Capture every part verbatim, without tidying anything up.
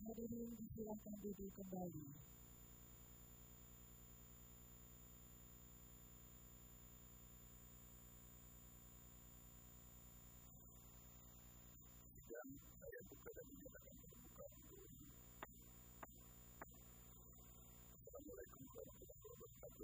Hadirin disilakan duduk kembali. Dan saya buka dan menyatakan terbuka untuk Assalamualaikum warahmatullahi wabarakatuh.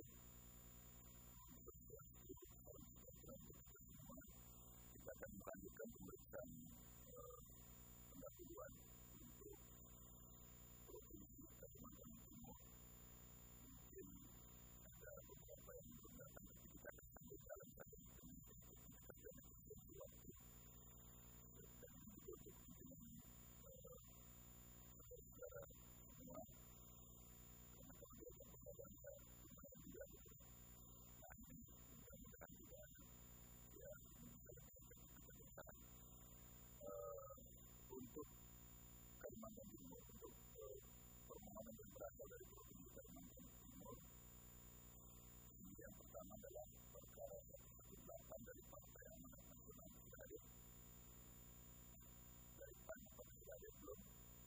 Kita akan melanjutkan pemeriksaan uh, pendahuluan untuk Provinsi Kalimantan Timur. Mungkin ada beberapa yang belum datang, tapi kita akan sambil jalan saja kita akan menjadi waktu dan juga untuk kepentingan saudara-saudara semua, karena kalau dia akan berbangsa lumayan juga gitu. Nah ini mudah-mudahan juga ya bisa lebih kepentingan uh, untuk Kalimantan Timur, untuk uh, permohonan yang berasal dari Provinsi Kalimantan Timur. Ini yang pertama adalah perkara seratus delapan belas dari Partai Amanat Nasional sudah hadir, dari P A N apakah sudah hadir belum.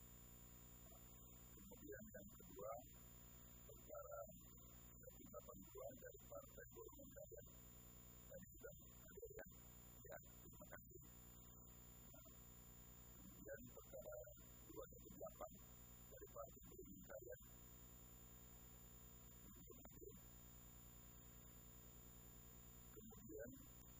Kemudian yang kedua perkara seratus delapan puluh dua dari Partai Golongan Karya, tadi sudah hadir ya, ya terima kasih. Kemudian perkara dua ratus delapan belas dari Partai Golongan Karya, kemudian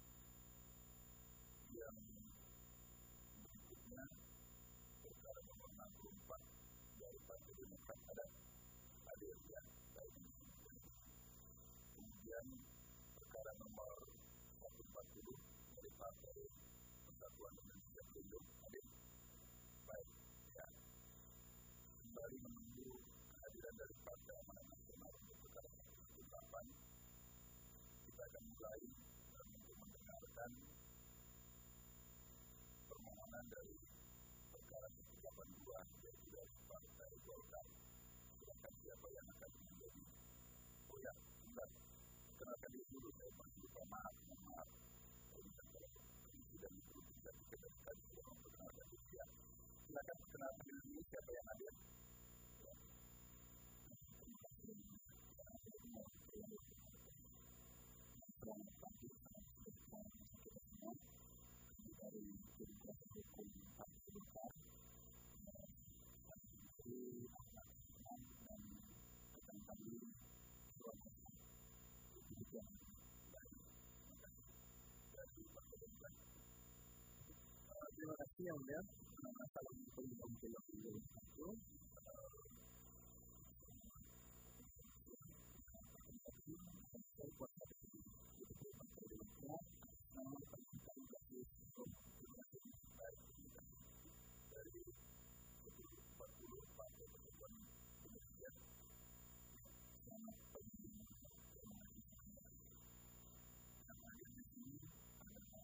yang berikutnya perkara nomor enam puluh empat dari Partai Demokrat ada hadir ya, baik. Kemudian perkara nomor seratus empat puluh dari Partai Persatuan Indonesia Perindo hadir, baik ya. Kembali menunggu kehadiran dari Partai Amanat Nasional untuk perkara seratus delapan belas. Kita akan mulai dan untuk mendengarkan permohonan dari perkara seratus delapan puluh dua yaitu dari Partai Golkar. Silakan siapa yang akan menjadi. Oh ya, sebentar. Kenalkan diri dulu, saya masih lupa, maaf, maaf. Kalau misalnya komisi dan itu bisa dikendalikan sudah memperkenalkan diri ya. Silakan perkenalkan diri dulu siapa yang hadir. Ya. Terima kasih. Selamat pagi, selamat siang, semua. Dari tim kuasa hukum Partai Golkar, Menteri Ahmad Hussein dan rekan kami suami demikian dari dari Partai Golkar. Terima kasih yang mulia. Assalamualaikum warahmatullahi wabarakatuh. Saya kuasa hukum Partai Golkar. Nama penyidikan dari hukum dari empat puluh Partai Persatuan Indonesia. Selamat pagi. Yang hadir di sini adalah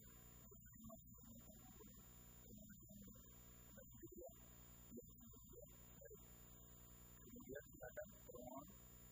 kemudian silakan permohon.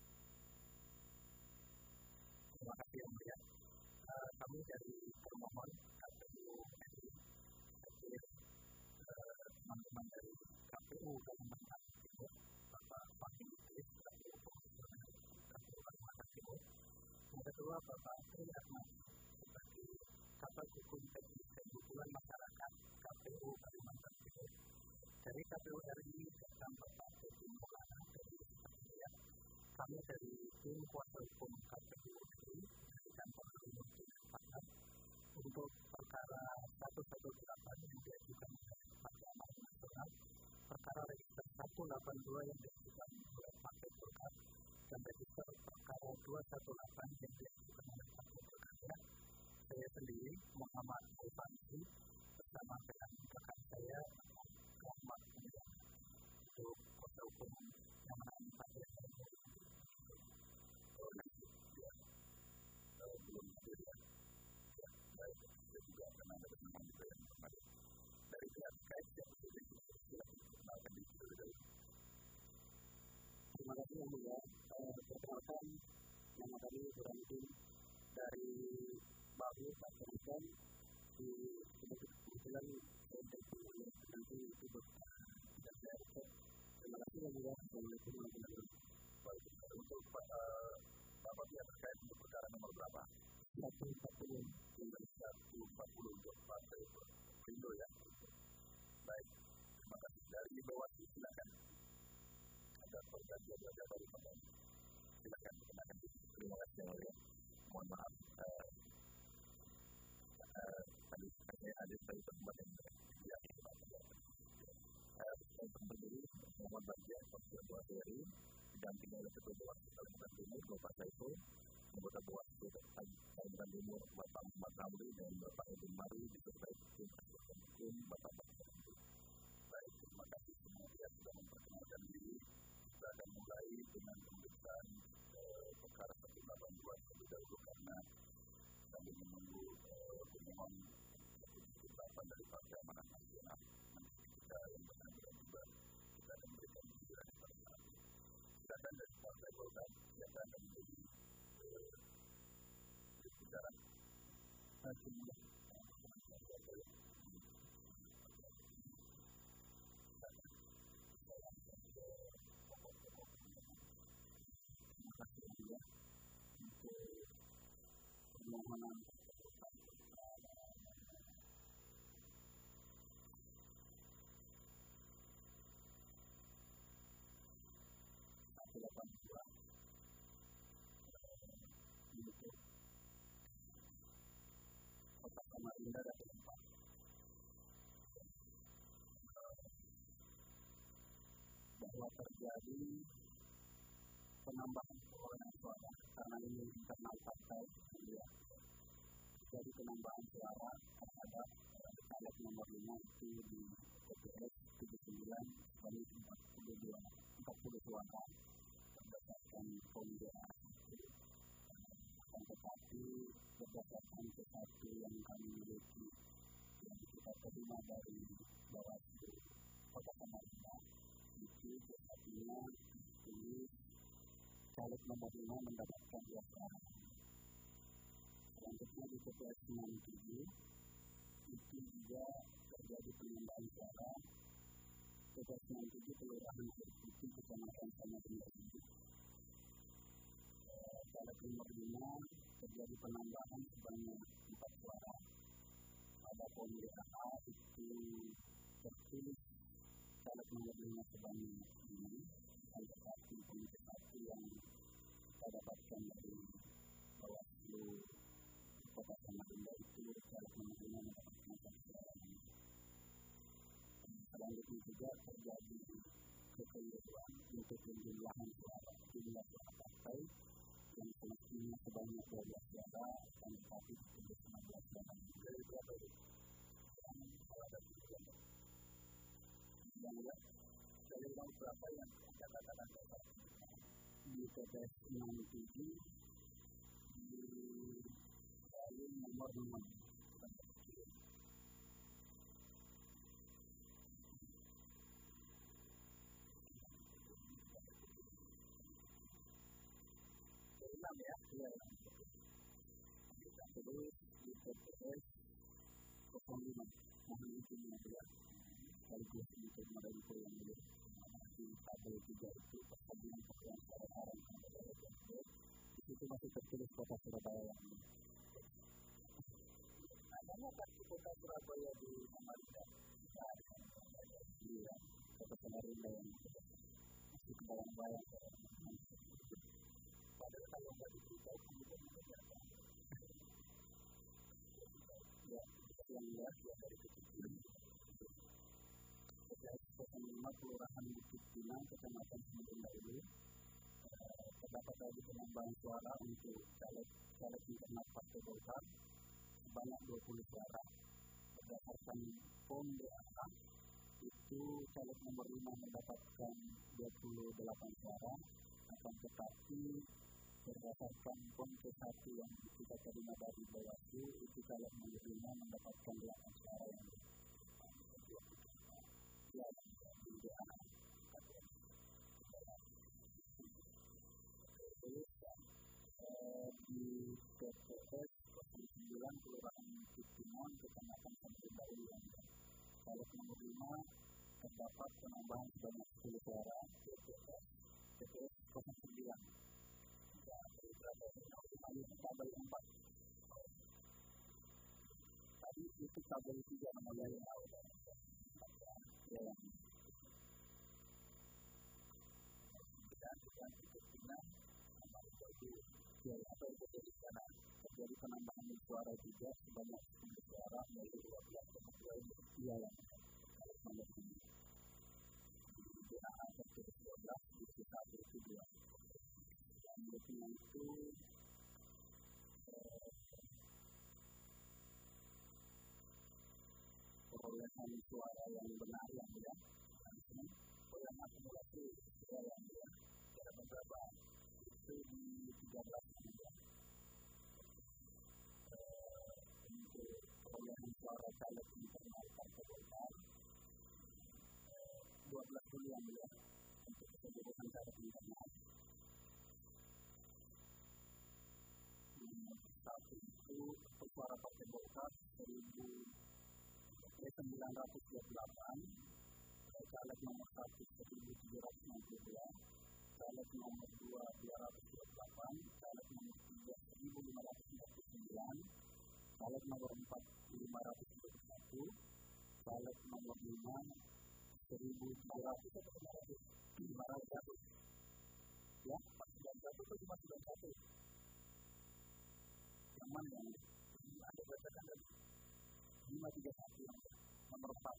Terima kasih yang mulia. Uh, kami dari permohon K P U R I hadir uh, teman-teman dari K P U Kalimantan Timur, Bapak Fakih Idris selaku Komisioner K P U Kalimantan Timur. Yang kedua Bapak Tri Ahmad sebagai Kabag Hukum Teknis dan Hubungan Masyarakat K P U Kalimantan Timur. Dari K P U R I serta Bapak Teti Maulana dari Indonesia. Kami dari tim kuasa hukum K P U R I dari kantor Gubernur Jakarta untuk perkara seratus delapan belas yang diajukan oleh Partai Amanat Nasional, perkara register seratus delapan puluh dua yang diajukan oleh Partai Golkar, dan register perkara dua ratus delapan belas yang diajukan oleh Partai Golkar. Saya sendiri Muhammad Al-Fansi bersama dengan rekan saya Rahmat untuk kuasa hukum yang menangani Partai Golkar. Oh, nanti ya, uh, belum hadir ya. Ya, baik. Saya juga akan ada teman juga yang hadir dari pihak Skype yang sudah silakan perkenalkan diri terlebih dahulu. Terima kasih yang mulia. Perkenalkan nama kami Burhanuddin dari Bahu Pakistan di kebetulan saya dari nanti itu tidak saya Terima kasih lagi ya. Assalamualaikum warahmatullahi wabarakatuh. Untuk Bapak pihak terkait untuk perkara nomor berapa? satu empat puluh. satu empat puluh untuk Partai Perindo ya. Baik, terima kasih. Dari bawah silakan. Ada pergantian wajah baru Bapak. Silakan kenakan. Terima kasih yang mulia. Mohon maaf. Tadi saya ada saya sempat yang tidak saya berdiri mohon bagian Komisi Bawaslu didampingi oleh Ketua Bawaslu Kalimantan Timur Bapak Saiful, anggota Bawaslu Kalimantan Timur Bapak Muhammad Amri dan Bapak Edwin Mari disertai tim hukum Bapak Bapak. Baik, terima kasih semua yang sudah memperkenalkan diri. Kita akan mulai dengan pemeriksaan perkara satu delapan dua terlebih dahulu karena sambil menunggu pemohon ketetapan dari Partai Amanat Nasional. Kita yang bersangkutan juga kita akan memberikan pikiran yang bersama. Silakan dari Partai Golkar yang akan menjadi bicara. Terima kasih juga untuk permohonan satu delapan dua untuk Kota Samarinda dan tempat bahwa terjadi penambahan perolehan suara karena ini internal partai ya. Jadi penambahan suara terhadap caleg nomor lima itu di T P S tujuh puluh sembilan sebanyak empat puluh dua empat puluh suara berdasarkan pemilihan. Tetapi berdasarkan sesuatu yang kami miliki yang kita terima dari Bawaslu Kota Samarinda itu sepertinya ini caleg nomor lima mendapatkan dua suara. Selanjutnya di T P S enam puluh tujuh itu juga terjadi penambahan suara. T P S enam puluh tujuh Kelurahan Kursuti Kecamatan Samarinda ini. Caleg nomor lima terjadi penambahan sebanyak empat suara. Pada pemilihan A itu tertulis caleg nomor lima sebanyak ini. Ada satu pemilihan satu yang kita dapatkan dari Bawaslu Kota Samarinda itu caleg nomor lima mendapatkan satu suara. Selanjutnya juga terjadi kekeliruan untuk penjumlahan suara jumlah suara partai yang semestinya sebanyak dua belas suara dan tetapi disebut lima belas suara. Dari berapa itu? Yang salah dan tidak. Yang ya, dari uang berapa yang kita katakan di T P S enam puluh tujuh di jalur nomor enam. enam ya, iya. Kita terus di T P S nol lima, mohon izin yang mulia, sekaligus untuk mereka yang belum di tabel tiga itu persamaan persoalan sekarang di situ masih tertulis Kota Surabaya yang ini. Namanya pasti Kota Surabaya di Samarinda. Iya, Kota Samarinda yang masih kebayang-bayang. Padahal kalau nggak diberitahu, kemudian dikerjakan. Ya, yang lihat ya dari kecil. Kota lima Kelurahan Bukit Pinang, Kecamatan Samarinda ini terdapat tadi penambahan suara untuk caleg-caleg internal Partai Golkar sebanyak dua puluh suara. Berdasarkan Pom D A K itu caleg nomor lima mendapatkan dua puluh delapan suara, akan tetapi berdasarkan Pom T satu yang kita terima dari Bawaslu itu caleg nomor lima mendapatkan delapan suara yang ya di D A K. Terus di T P S nol sembilan Kelurahan Bukit Pinang, Kecamatan Samarinda Ulang. Caleg nomor lima terdapat penambahan sebanyak sepuluh suara, itu tabel tiga namanya yang awal. Ya. Dan bukan itu Cina, sama itu ya apa itu dari sana terjadi penambahan suara juga sebanyak suara dari dua belas koma dua ini. Iya ya. Kalau nomor ini. D A A tertulis dua belas di satu itu dua. Dan lebih itu perolehan suara yang benar yang ya, perolehan akumulasi suara yang ya, ada beberapa itu di tiga belas juga. Untuk perolehan suara caleg internal Partai Golkar dua belas dulu yang ya, untuk keseluruhan caleg internal. Satu itu suara Partai Golkar seribu sembilan ratus dua puluh delapan, caleg nomor satu seribu tujuh ratus enam puluh dua, caleg nomor dua dua ratus dua puluh delapan, caleg nomor tiga seribu lima ratus empat puluh sembilan, caleg nomor empat lima ratus dua puluh satu, caleg nomor lima seribu lima ratus lima ratus ya, empat sembilan satu itu lima sembilan satu. Yang mana yang ada bacakan tadi? lima tiga satu nomor empat.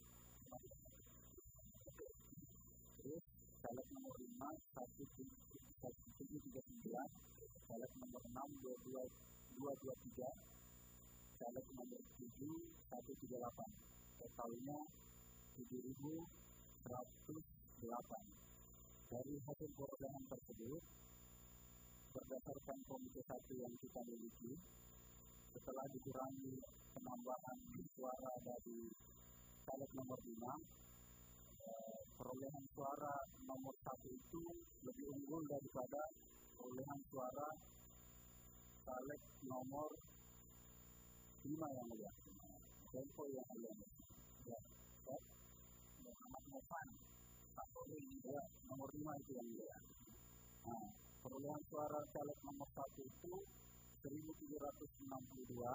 Terus caleg nomor lima satu tujuh tiga sembilan, caleg nomor enam dua dua dua dua tiga, caleg nomor tujuh satu tiga delapan. Totalnya tujuh ribu seratus delapan. Dari hasil perolehan tersebut berdasarkan komite satu yang kita miliki, setelah dikurangi penambahan suara dari caleg nomor lima, eh, perolehan suara nomor satu itu lebih unggul daripada perolehan suara caleg nomor lima yang mulia. Tempo yang mulia. Ya, ya. Muhammad Mofan. Ya, nomor lima itu yang mulia. Nah, perolehan suara caleg nomor satu itu seribu tujuh ratus enam puluh dua,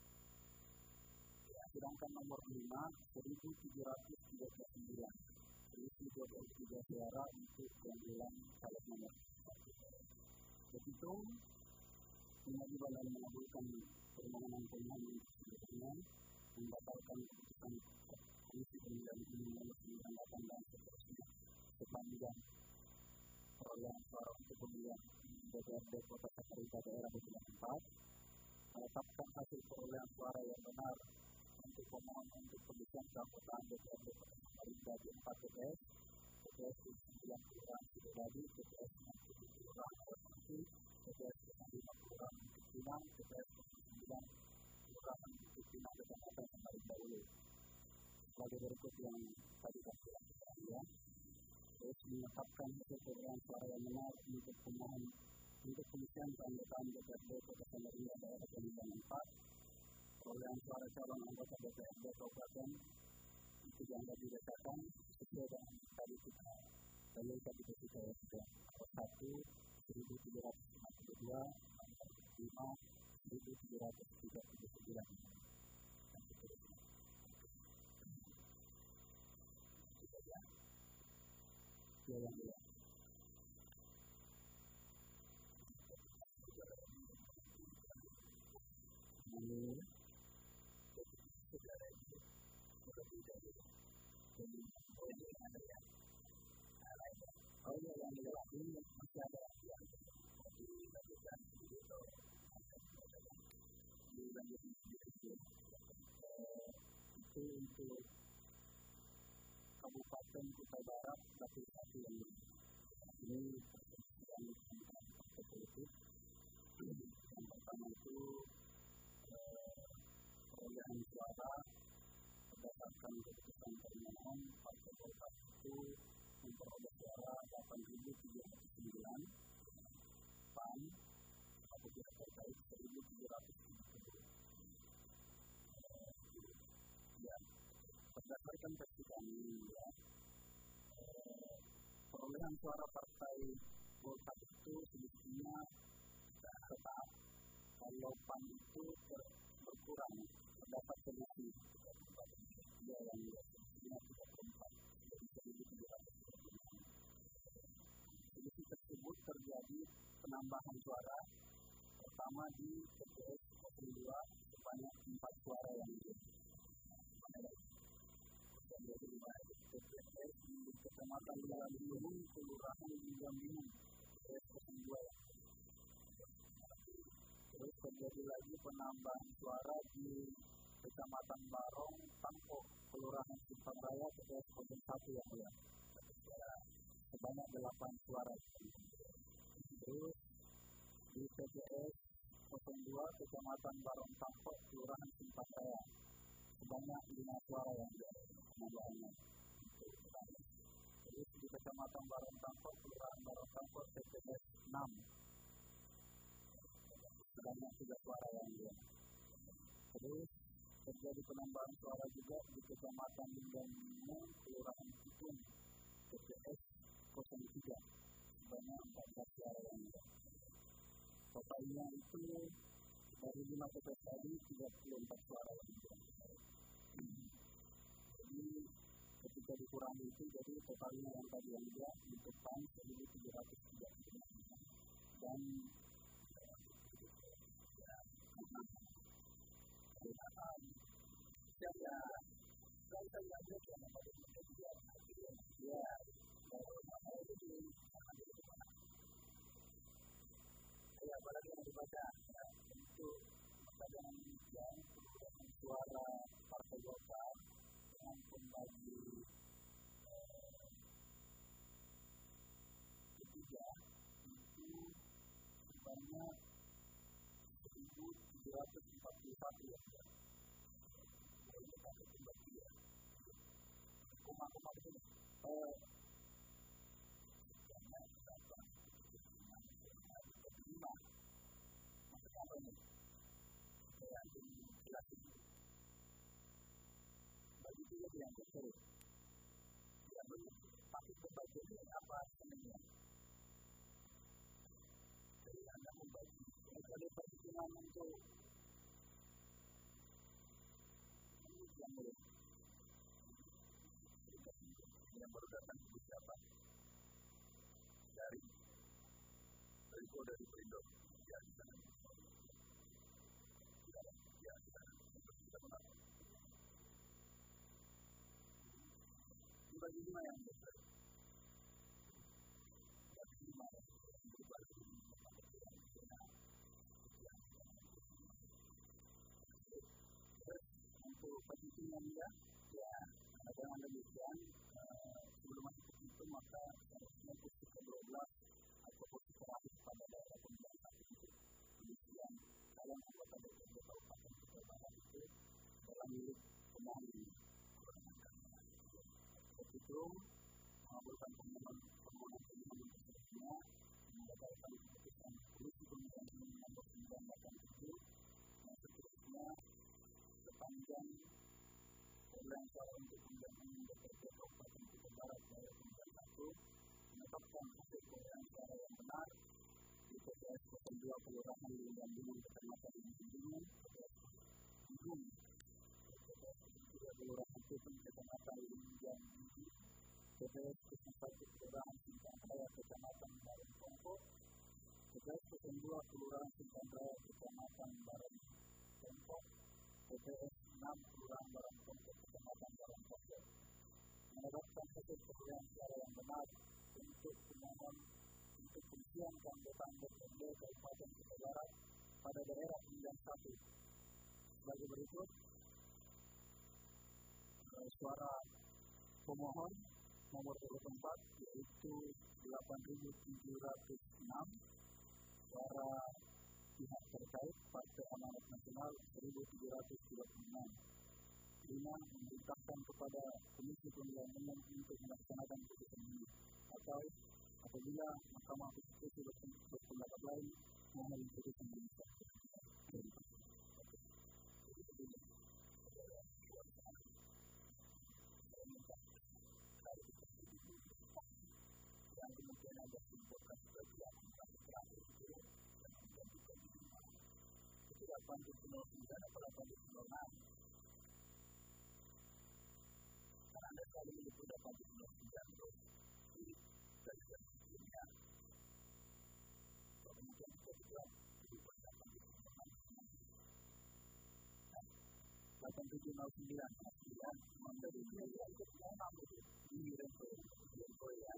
ya, sedangkan nomor lima seribu tujuh ratus tiga puluh sembilan. Selisih dua puluh tiga suara untuk keunggulan caleg nomor satu. Begitu, pengadilan lalu mengabulkan permohonan pemohon sebelumnya, membatalkan keputusan Komisi Pemilihan Umum nomor sembilan puluh delapan dan seterusnya sepanjang perolehan suara untuk pemilihan D P R D Kota Samarinda Daerah dua puluh empat, menetapkan hasil perolehan suara yang benar untuk pemohon untuk pemilihan keanggotaan D P R D Kota Samarinda di empat T P S, T P S sembilan Kelurahan Sidodadi, T P S enam puluh Kelurahan Awasmati, T P S lima Kelurahan Bukit Pinang, T P S sembilan Kelurahan Bukit Pinang Kecamatan Samarinda Ulu. Sebagai berikut yang tadi kami sampaikan, ya. Terus menetapkan hasil perolehan suara yang benar untuk pemohon untuk pemilihan keanggotaan D P R D Kota Samarinda Daerah Pemilihan empat, perolehan suara calon anggota D P R D Kabupaten itu dianggap didasarkan sesuai dengan tadi kita dalil tadi kita sudah satu seribu tujuh ratus lima puluh dua, lima seribu tujuh ratus tiga puluh sembilan. Ya, yang dia. Ini saudara itu lebih dari ini oh ini ada ya lainnya. Oh iya yang dia ini masih ada yang dilakukan itu dilanjutkan itu itu untuk Kabupaten Kutai Barat satu satu yang ini yang partai politik. Yang pertama itu perolehan suara berdasarkan keputusan permohonan Partai Golkar itu memperoleh suara delapan ribu tujuh ratus sembilan, P A N atau pihak terkait seribu tujuh ratus tujuh puluh. Ya, berdasarkan versi kami, ya, perolehan suara Partai Golkar itu selisihnya tetap, kalau P A N itu berkurang, terdapat selisih yang dia tidak tempat dari seribu tujuh ratus dua puluh enam. Selisih tersebut terjadi penambahan suara pertama di T P S nol dua sebanyak empat suara yang dia. T P S di Kecamatan Gunung Kelurahan Bingung T P S nol dua. Terus terjadi lagi penambahan suara di Kecamatan Barong Tangkok Kelurahan Simpang Raya T P S nol satu yang dia. Sebanyak delapan suara. Terus di T P S nol dua Kecamatan Barong Tangkok Kelurahan Simpang Raya sebanyak lima suara yang dia. Penambahannya. Terus di Kecamatan Barong Tangkok Kelurahan Barong Tangkok T P S enam sebanyak tiga suara yang dia. Terus terjadi penambahan suara juga di Kecamatan Linggangu Kelurahan Citung T P S nol tiga sebanyak empat belas suara yang dia. Totalnya itu dari lima T P S tadi tiga puluh empat suara yang dia. Jadi ketika dikurangi itu jadi totalnya yang tadi yang dia menentukan seribu tujuh ratus tiga puluh enam dan ya ya saya saya ada yang pada dia ya kalau itu saya apalagi yang dibaca untuk bagian yang suara partai Golkar dengan pembagi ketiga itu sebanyak seribu tujuh ratus empat puluh satu ya. Koma-koma itu eh lima. Maksudnya apa ini? Saya jelas ini. Bagi dia yang betul. Yang betul. Tapi berbagi ini apa sebenarnya? Jadi Anda membagi. Kalau perhitungan untuk yang boleh. Yang baru datang itu siapa? Dari dari kau dari Perindo. Ya, di sana. Ya, ya, di sana. Kita benar. Dibagi lima yang betul. Dibagi lima yang berbagi untuk perhitungan dia, ya, dengan demikian sebelum masuk ke situ maka harusnya posisi ke dua belas atau posisi terakhir pada daerah pemilihan satu itu demikian dalam anggota D P R Kabupaten Kutai Barat itu dalam milik pemohon berhitung mengabulkan permohonan permohonan permohonan tersebutnya mendapatkan keputusan komisi pemilihan umum nomor sembilan delapan tujuh yang seterusnya sepanjang perolehan suara untuk pemilihan umum D P R Kabupaten Kutai Barat daerah pemilihan satu menetapkan hasil perolehan suara yang benar di T P S nol dua Kelurahan Linggangu Kecamatan Bingung, T P S Bingung, T P S tiga Kelurahan Citung Kecamatan Linggangu, T P S nol satu Kelurahan Simpang Raya Kecamatan Barong Tangkok, T P S nol dua Kelurahan Simpang Raya Kecamatan Barong Tangkok, T P S enam Kelurahan Barong Tangkok Kecamatan Barong Tangkok menetapkan hasil perolehan suara yang benar untuk pemohon untuk pengisian keanggotaan D P R D Kabupaten Kutai Barat pada daerah pemilihan satu sebagai berikut. Suara pemohon nomor dua puluh empat yaitu delapan ribu tujuh ratus enam, suara pihak terkait Partai Amanat Nasional seribu tujuh ratus dua puluh enam. Lima, memerintahkan kepada Komisi Pemilihan Umum untuk melaksanakan putusan ini atau apabila Mahkamah Konstitusi berpendapat lain mohon putusan ini. Yang kemudian ada simpulkan sebagai yang terakhir itu yang menjadikan itu delapan ribu sembilan atau delapan ribu enam. itu dapat disimulasikan terus di dari sebelumnya. Kemudian kita juga dipersiapkan di dalam delapan tujuh nol sembilan sembilan memberi biaya untuk enam di Renko Renko ya.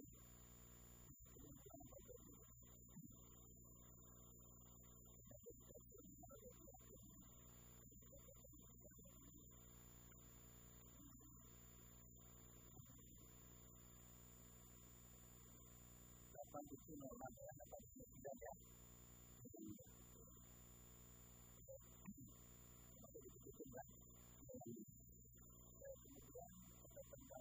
delapan tujuh nol ya, delapan tujuh sembilan ya. Kemudian tentang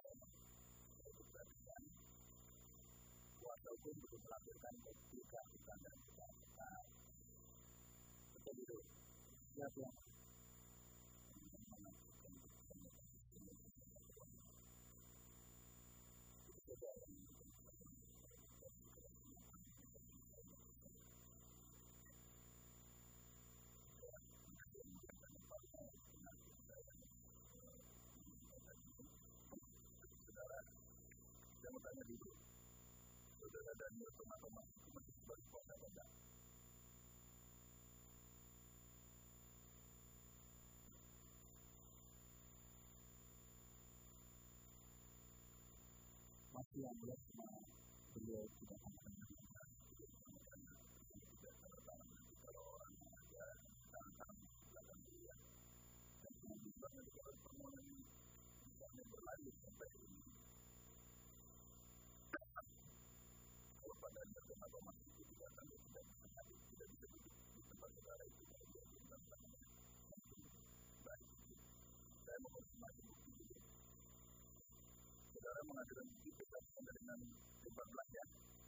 kuasa hukum untuk melakukan ketika bukan dan kita kita dulu siap yang saya mau tanya dulu, saudara Daniel teman-teman itu masih sebagai kuasa apa enggak? Masih yang lihat cuma beliau tidak akan tidak terdalam kalau orang ada tentang belakang dia dan kemudian juga permohonan misalnya berlanjut sampai ini. Kalau pada teman-teman itu tidak akan tidak bisa tidak bisa di tempat saudara itu baik. Saya mau konfirmasi bukti dulu. Saudara mengajukan bukti berkaitan dengan empat belas ya.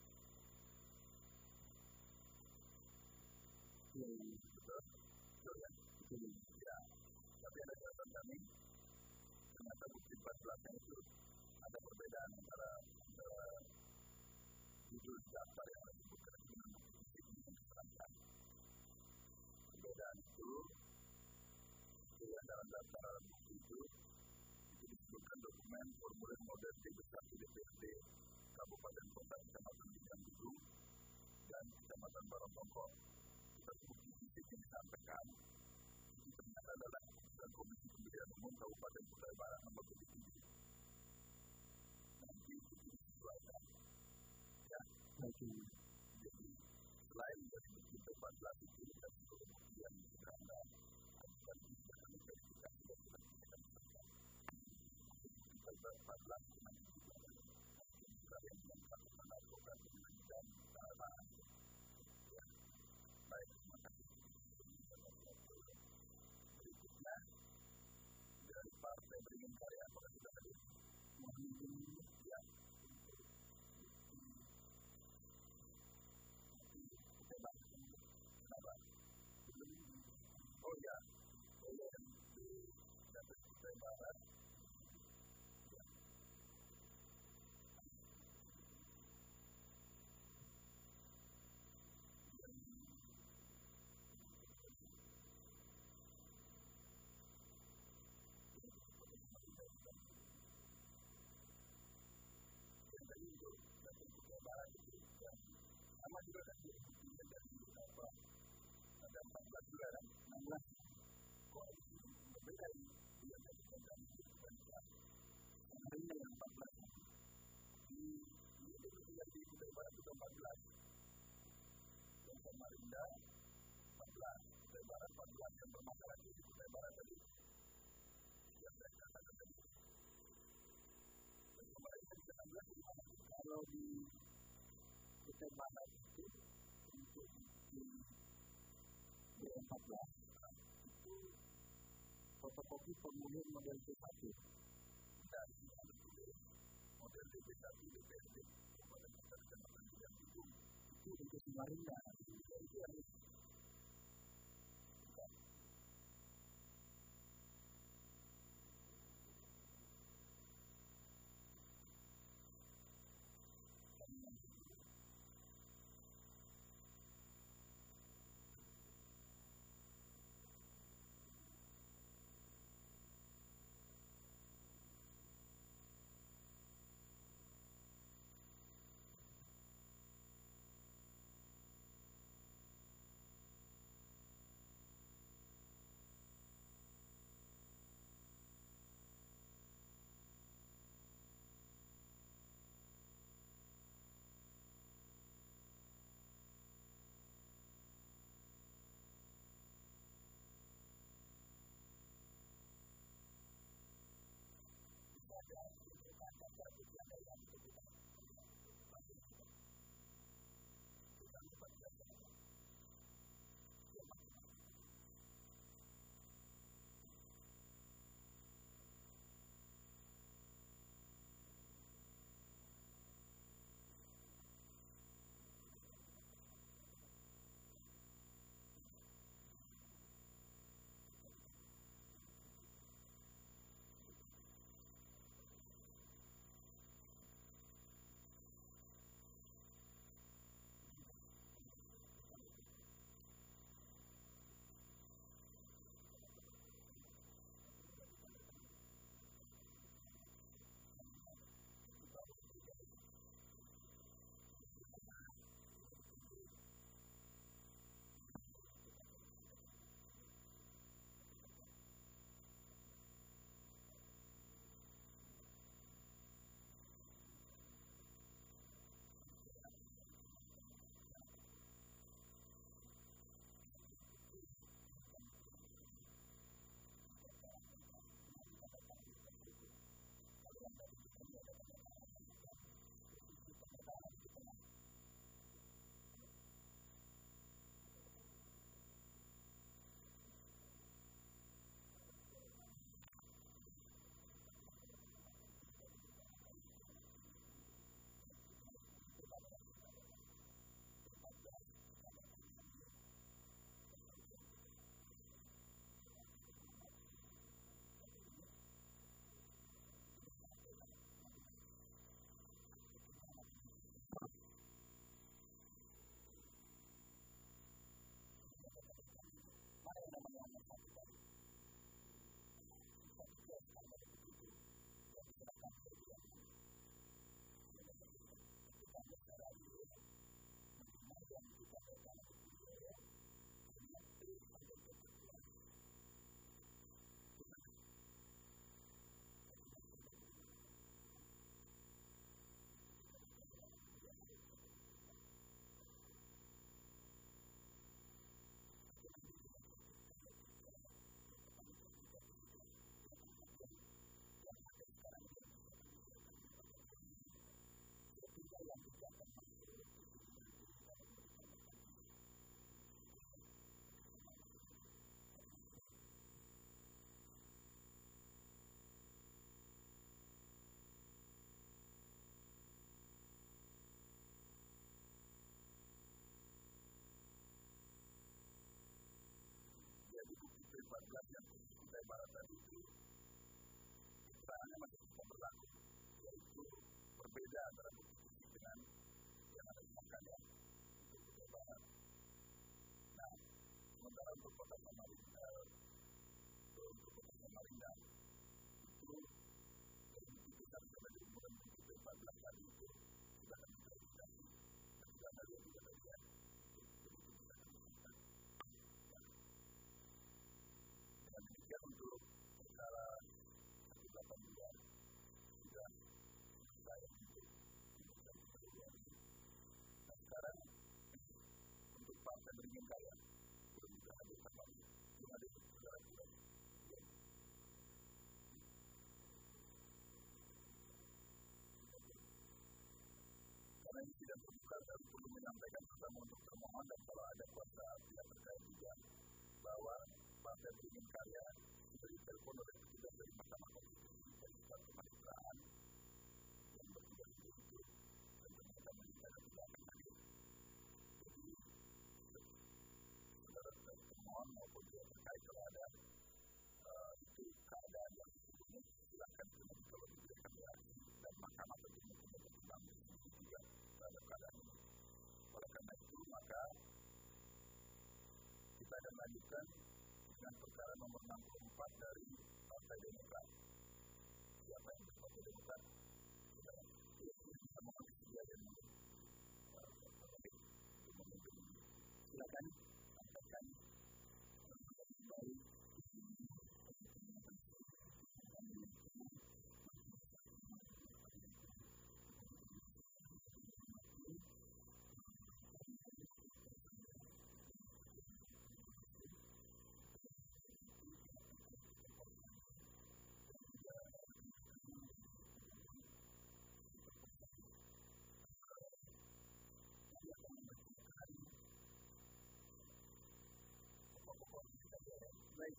Iya, betul. Betul ya. Betul ya. Tapi ada catatan kami ternyata bukti empat belasnya itu ada perbedaan antara antara judul daftar yang disebutkan dengan bukti yang diterangkan. Perbedaan itu di antara daftar alat bukti itu itu disebutkan dokumen formulir model D satu D P R D Kabupaten Kota Kecamatan Bidang dan Kecamatan Barongkok. Tetapi bukti fisik yang disampaikan itu ternyata adalah keputusan Komisi Pemilihan Umum Kabupaten Kutai Barat nomor tujuh. Nanti itu disesuaikan. Ya, jadi selain dari bukti empat belas itu dan seluruh bukti yang sudah Anda ajukan itu akan diverifikasi dan sudah disampaikan. empat belas nanti juga juga yang melakukan advokasi dan keamanan. Ya, baik, terima kasih. Berikutnya dari Partai Beringin Karya, apakah sudah hadir? Ya. Kenapa? Oh ya, saya di Dapil Kutai Barat. Sama juga kan dari apa ada empat belas juga kan enam belas kok berbeda ini dia dari program itu kan harinya yang empat belas di ini juga di Kutai Barat juga empat belas yang Samarinda empat belas Kutai Barat empat belas yang bermasalah di Kutai Barat tadi yang saya katakan tadi dan kemarin juga enam belas di mana kalau di Kutai Barat itu untuk di D empat belas itu fotokopi formulir model D satu dan model D satu D P R D kepada Kecamatan Bidang itu itu untuk Samarinda itu yang bukan Jadi buku empat belas yang kita ibaratkan itu keterangannya masih bisa berlaku, yaitu berbeda antara buku dengan yang ada di Makkah untuk Kutai Barat. Nah, sementara untuk kota Samarinda, untuk kota Samarinda itu dari buku kita sampai di bulan buku empat belas tadi itu sudah kami klarifikasi dan sudah ada yang juga bagian dan demikian untuk perkara satu delapan dua sudah selesai untuk kemudian. Nah sekarang untuk partai beringin kaya belum juga hadir kembali, belum hadir saudara-saudara. Karena ini tidak terbuka, saya perlu menyampaikan pertama untuk termohon dan kalau ada kuasa pihak terkait juga bahwa partai beringin karya sudah ditelepon oleh petugas dari Mahkamah Konstitusi dan suatu kemanusiaan yang bertugas itu dan ternyata mereka tidak akan hadir. Jadi saudara-saudara termohon maupun pihak terkait kalau ada uh, itu keadaan yang sebelumnya silakan kemudian kalau diberikan reaksi dan Mahkamah tentunya punya pertimbangan juga terhadap keadaan ini. Oleh karena itu maka kita akan lanjutkan dengan perkara nomor enam puluh empat dari Partai Demokrat. Siapa yang berpartai Demokrat? Kita bisa mengambil dia dan memimpin. Silakan sampaikan baik. Baik.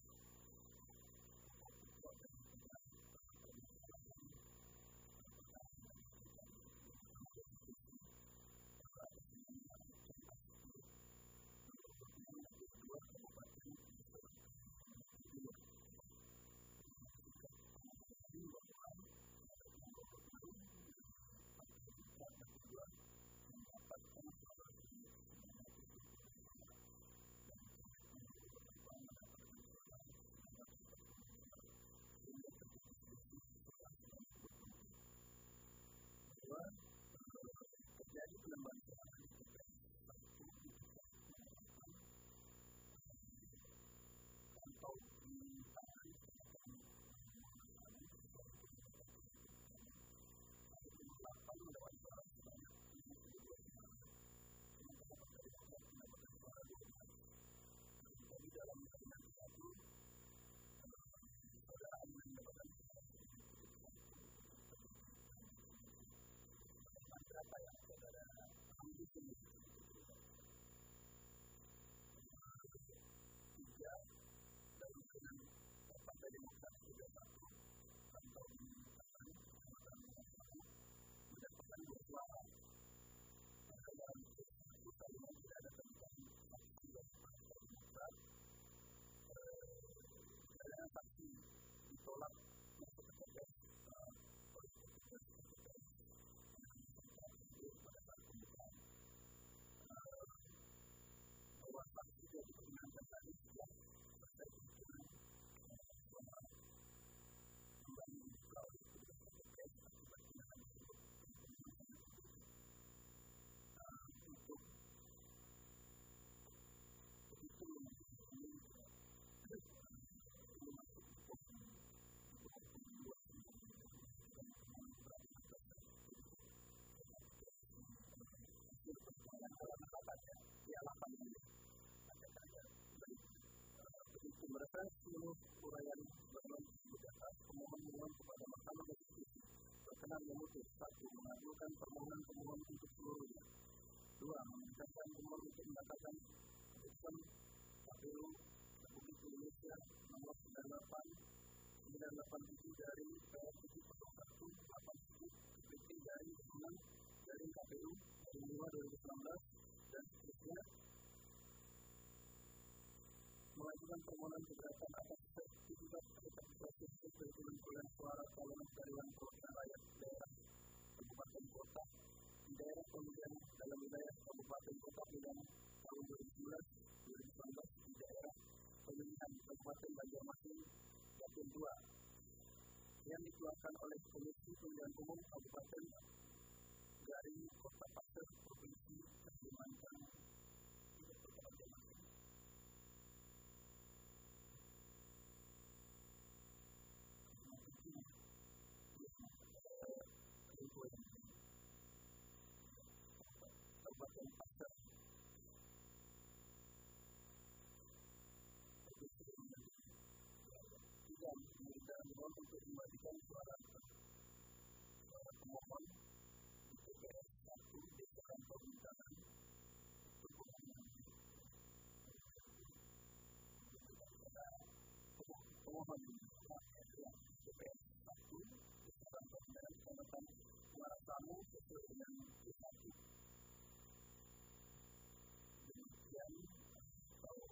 Terjadi pelembagaan atau di dalam kalimat satu saudara yang mendapatkan berapa yang saudara ambil sendiri tiga dari dengan Partai Demokrat tiga satu atau mendapatkan dua suara maka dalam itu kalau tidak ada tentang saksi dari Partai Demokrat dan saksi ditolak masuk ke T P S oleh petugas pada saat pembukaan memutus. Satu, mengabulkan permohonan pemohon untuk seluruhnya. Dua, memerintahkan pemohon untuk mendapatkan keputusan K P U Republik Indonesia nomor sembilan puluh delapan sembilan ratus delapan puluh tujuh dari P R tujuh nol satu delapan tujuh P P dari enam dari K P U dari lima dua ribu sembilan belas dan seterusnya, mengajukan permohonan keberatan atas sertifikat rekapitulasi penghitungan perolehan suara calon perwakilan perwakilan rakyat daerah kabupaten kota di daerah pemilihan dalam wilayah kabupaten kota pilihan tahun dua ribu sembilan belas dua ribu sembilan belas di daerah pemilihan Kabupaten Banjarmasin Dapil dua yang dikeluarkan oleh Komisi Pemilihan Umum Kabupaten Garing Kota Pasir Provinsi Kalimantan Banjarmasin. Kabupaten Pasir dan meminta pemohon untuk membagikan suara suara pemohon di T P S satu Desa Kantor Bintangan pemohon ya T P S satu Desa Kantor Bintangan Kecamatan Muarasamu sesuai dengan C satu. Demikian kalau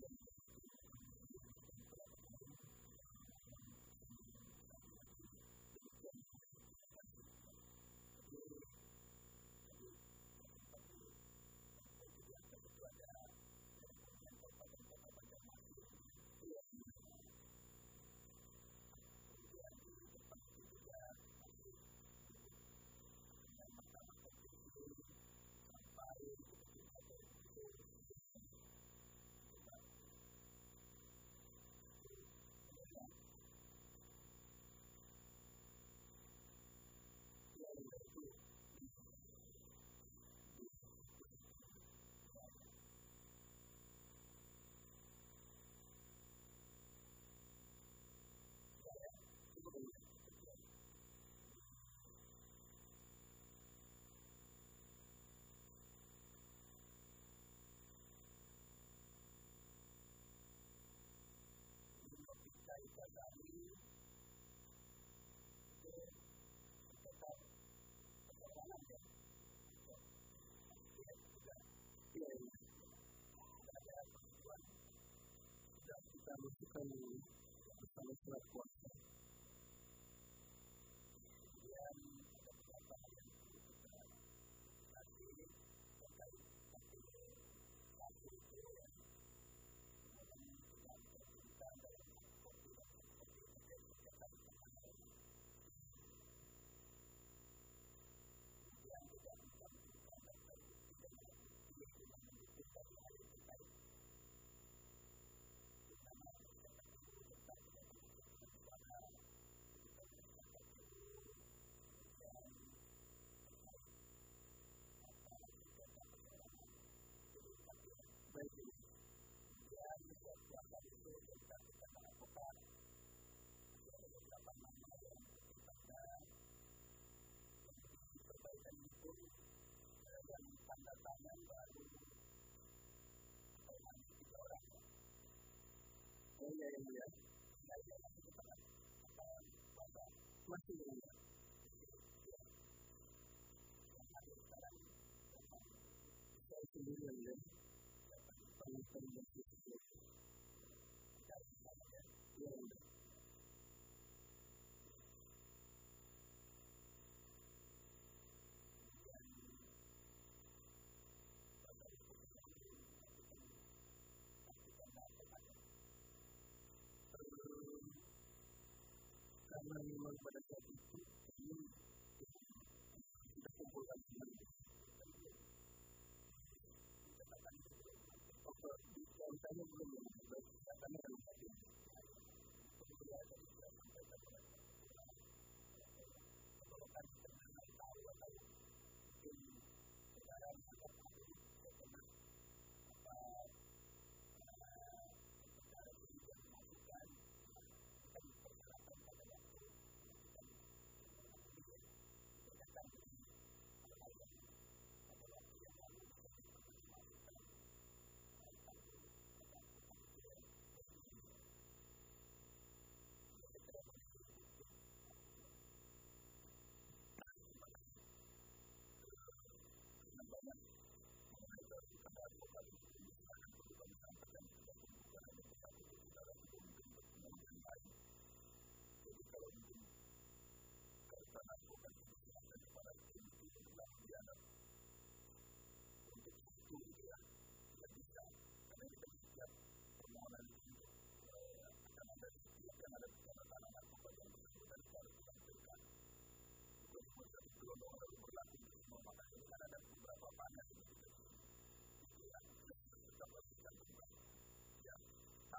kita kami itu tetap perjalanan ya. Iya, sudah. Iya, iya. Sudah ada persetujuan. Sudah kita masukkan bersama surat kuasa. Kemudian ada beberapa yang kita kasih terkait dengan satu itu ya. Kemudian kita kita dalam yang tidak mencampurkan data bukti dan bukti dengan membuktikan hal yang terkait dengan masyarakat itu tetap tidak menentukan suara ketika masyarakat itu dan terkait apa kegiatan perjalanan jadi tapi baik ini kemudian surat kuasa itu kita kita melakukan ada beberapa nama yang kita perbaikan hukum dan tanda tangan baru perbaikan tiga orang. Oh iya yang mulia. Ya iya masih kita apa masih yang mulia. Yang ada sekarang saya sendiri yang mulia. Penelitian dan kritik. Kita sekarang ya. Ya mulia. Karena memang pada saat itu ini kita kumpulkan semua catatan apa ditanya belum catatannya harus ada kemudian ada juga sampaikan kalau kan kita tahu atau mungkin sekarang ada pernah apa perkara ini yang dimasukkan kita diperkarakan pada waktu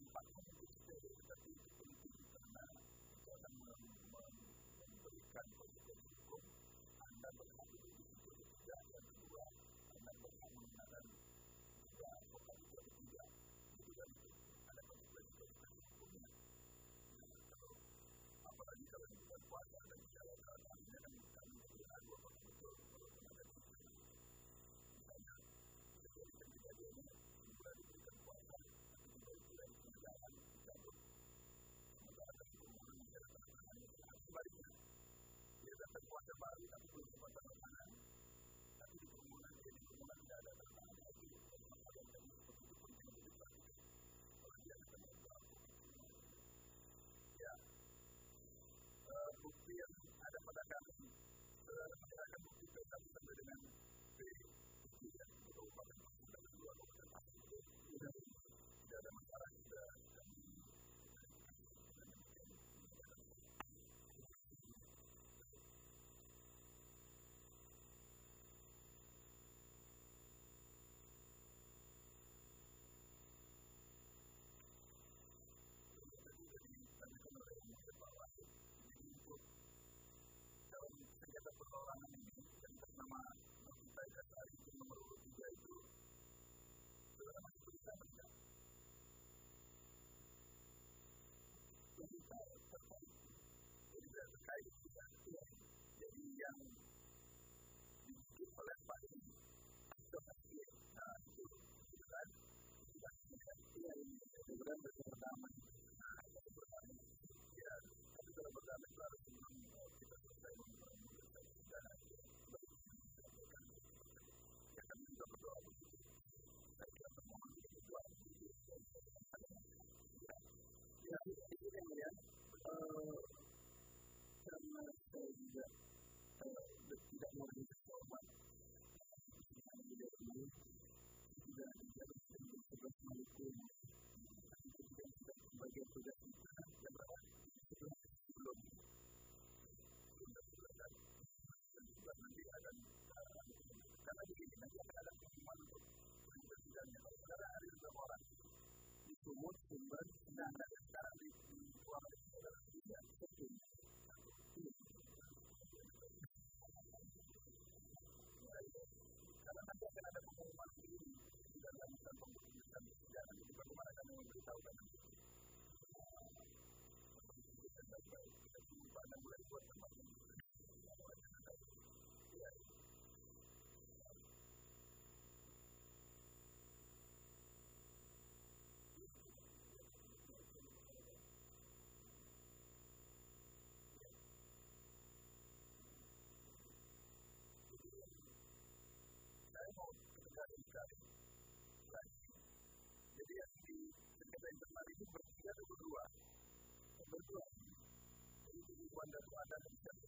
dampaknya itu sepele, tetapi itu penting karena itu akan memberikan konsekuensi hukum. Anda berhak hidup di situ atau tidak. Yang kedua, Anda berhak menggunakan juga advokat itu atau tidak. Itu kan ada konsekuensi hukumnya. Kalau apalagi kalau di bulan puasa dan bicara saat akhirnya kan kami beradu apakah betul walaupun ada konsekuensi. Misalnya, kejadian kejadiannya segera diberikan puasa, tapi tiba-tiba di penjelasan dicabut. Sementara dari permohonan masyarakat hanya sebaliknya. Dia dapat puasa baru tapi belum sempat tanda tangan. Tapi di permohonan dia di permohonan tidak ada tanda tangan lagi. Masalah yang tadi seperti itu penting untuk diperhatikan. Kalau dia akan membuat ya. Uh, bukti yang ada pada kami uh, masyarakat bukti tetap sampai dengan P bukti yang merupakan bukti dari dua kabupaten asli itu tidak tidak ada masalah juga kami dalam sengketa persoalan ini yang bernama Notifikasi Dasar itu nomor tiga itu saudara masih berusaha tidak? Berusaha terkait jadi tidak terkait dengan ya. Jadi yang dibikin oleh Pak ini itu pasti nah itu itu kan tidak ya ini sebenarnya bersama nah itu bersama ya tapi kalau bersama itu harus kita selesai menyelesaikan pidana itu ya kami juga berdoa begitu saya kira permohonan itu doa begitu ya itu yang ya karena saya juga tidak mau disorban yang tidak dulu tidak tidak tugas mendukung itu juga tidak sebagai tugas kita yang berapa belum dan juga nanti akan karena begini nanti akan ada pengumuman untuk presidennya kalau saudara ada beberapa orang di Sumut, Sumber, dan ada sekarang di ruang saudara juga betul karena nanti akan ada pengumuman ini dan lanjutan pembukaan persidangan jadi bagaimana kami memberitahukan nanti kita tunggu pada mulai buat termasuk ya saya mau ketegasan sekali lagi jadi yang di sengketa internal itu bertiga atau berdua berdua jadi tujuan dan wadah dan siapa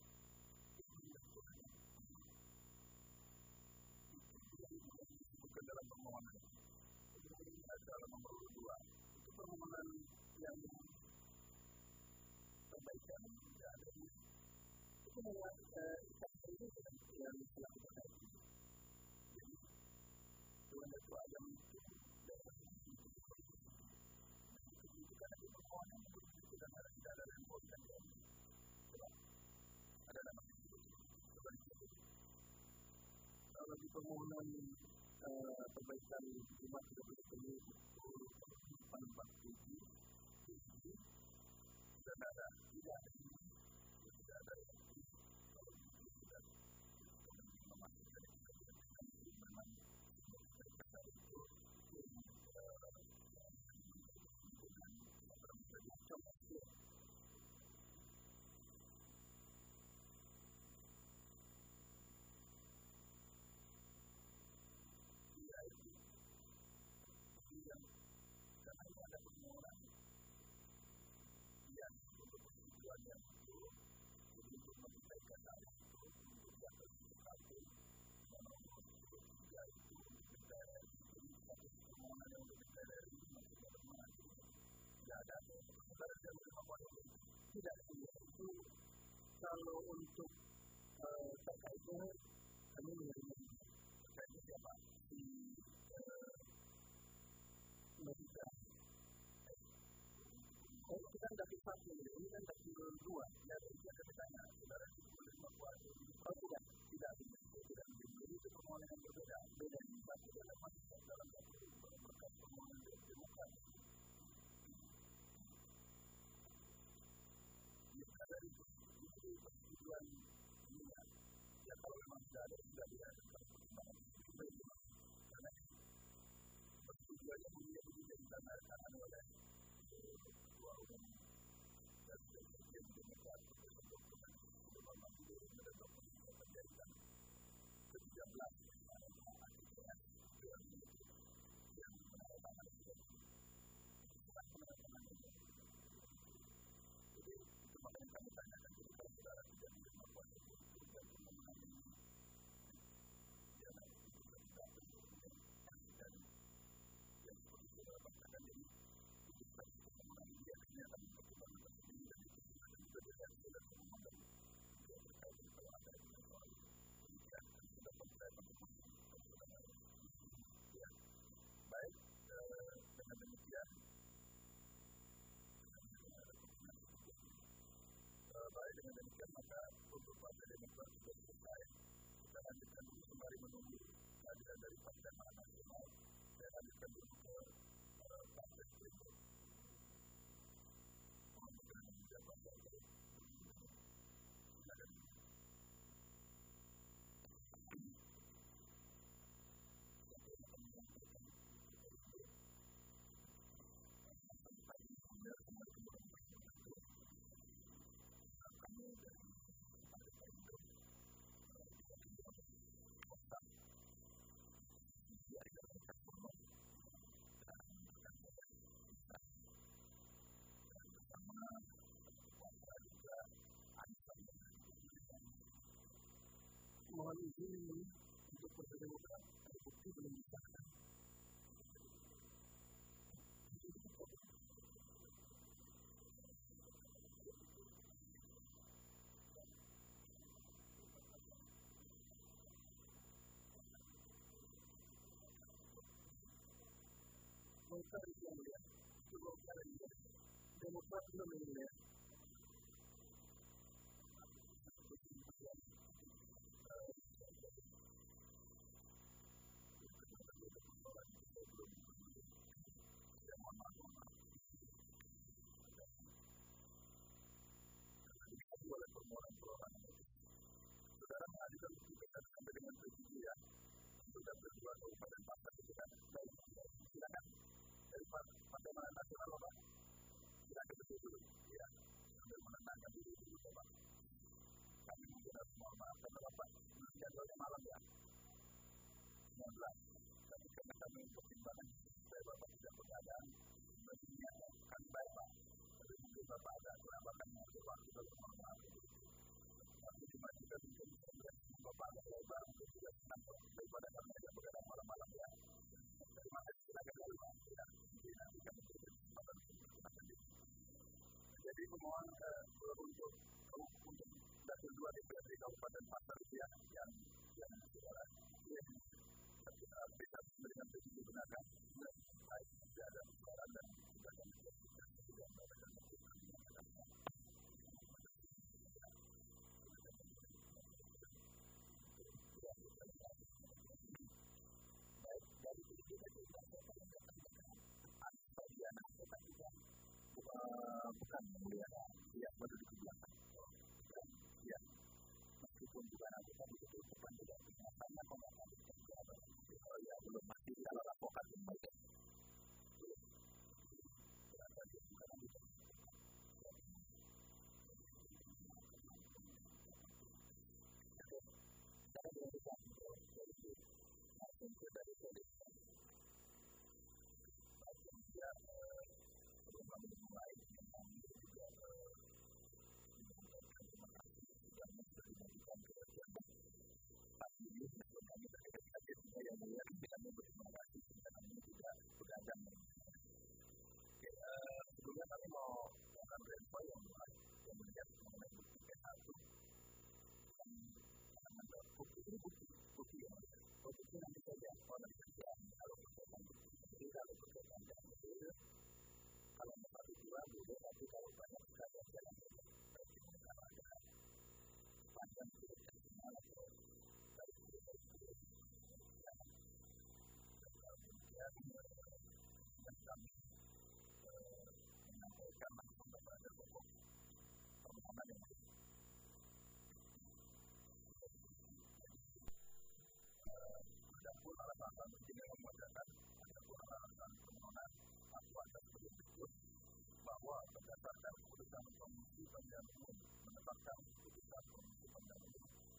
bukan dalam permohonan dalam nomor dua itu permohonan yang perbaikan tidak ada itu memang itu yang dilakukan jadi tuan dan tuan yang itu itu karena di permohonan itu dan ada tidak ada yang boleh coba ada nama itu coba itu kalau di permohonan perbaikan lima tiga puluh empat tujuh dan ada tidak ada tidak ada kalau itu sudah memastikan itu memang kita itu dengan macam itu ya itu yang karena itu ada permohonan yang untuk tujuan yang itu untuk menyelesaikan hal itu untuk yang tersebut dan untuk tiga itu untuk D P R itu satu permohonan yang untuk D P R itu masih bagaimana tidak ada saudara tidak menerima poin tidak itu kalau untuk terkaitnya kami menerima terkaitnya siapa di Novita itu persetujuan dunia. Ya kalau memang sudah ada sudah ada perkembangan itu karena persetujuannya dunia itu ditandatangani oleh ketua umum dan presiden demokrat untuk membangun diri dan dokumen terjadikan ke tiga belas yang menandatangani itu bukan penandatangan itu. Jadi itu makanya kami tanyakan dulu kalau saudara tidak menerima kuasa itu dan mengenai jangan itu tidak dan yang seperti saudara katakan ini itu bukan mengenai dia kenyataan perkembangan tersebut dan itu sudah juga direaksi dan mengenai dia terkait kalau ada yang soal demikian dan sudah percaya untuk ya baik dengan demikian baik dengan demikian maka untuk Partai Demokrat sudah selesai. Kita lanjutkan dulu sembari menunggu kehadiran dari Partai Amanat Nasional. Saya lanjutkan dulu ke uh, Partai berikut. Mohon berkenan menjawab Partai berikut. Silakan. Mohon izin untuk Partai Demokrat ada bukti belum disahkan. Golkar itu yang melihat, itu Golkar yang melihat. Demokrat belum melihat. Oleh permohonan perorangan saudara mengajukan gugatan sampai dengan presiden sudah berdua kabupaten pasar itu kan baik silakan dari Partai Amanat Nasional Bapak silakan betul dulu ya sambil menenangkan diri dulu Bapak kami mungkin harus mohon maaf karena Bapak jadwalnya malam ya sembilan belas tapi karena kami pertimbangan supaya Bapak tidak berkeadaan baginya kami baik Pak tapi mungkin Bapak ada kelambatan yang ada waktu dalam mohon maaf tapi cuma juga mungkin Bapak ada lebar untuk juga senang daripada kami ada begadang malam-malam ya terima kasih silakan lalu Pak ya nanti kami berikan kesempatan jadi memohon untuk untuk dapil dua D P R D Kabupaten Pasar yang yang yang saudara yang bisa memberikan sesi digunakan baik tidak ada suara dan juga kami juga mendapatkan baik dari itu kita juga bagian kita juga bukan mulia yang berdiri di belakang ya meskipun juga nanti kami itu bukan tidak punya banyak pengalaman oh ya belum masih kalau laporan baik belum berada di bukan itu saya berikan dari itu langsung ke dari dari langsung dia sebelum kami mulai kami juga terima kasih sudah memberikan kepercayaan pagi ini sebelum kami terkait yang mulia kami berterima kasih dan kami juga berdagang oke sebelumnya kami mau melakukan respon yang mulai yang melihat mengenai bukti P satu yang ada bukti ini bukti bukti yang ada bukti nanti saja orang saja kalau berkaitan bukti kalau berkaitan dengan bukti kalau dapat dua boleh tapi kalau banyak sekali jalan berarti kalau ada panjang sudah terkenal atau dari sudut dari jalan dan kalau kemudian dan kami menyampaikan langsung kepada pokok permohonan yang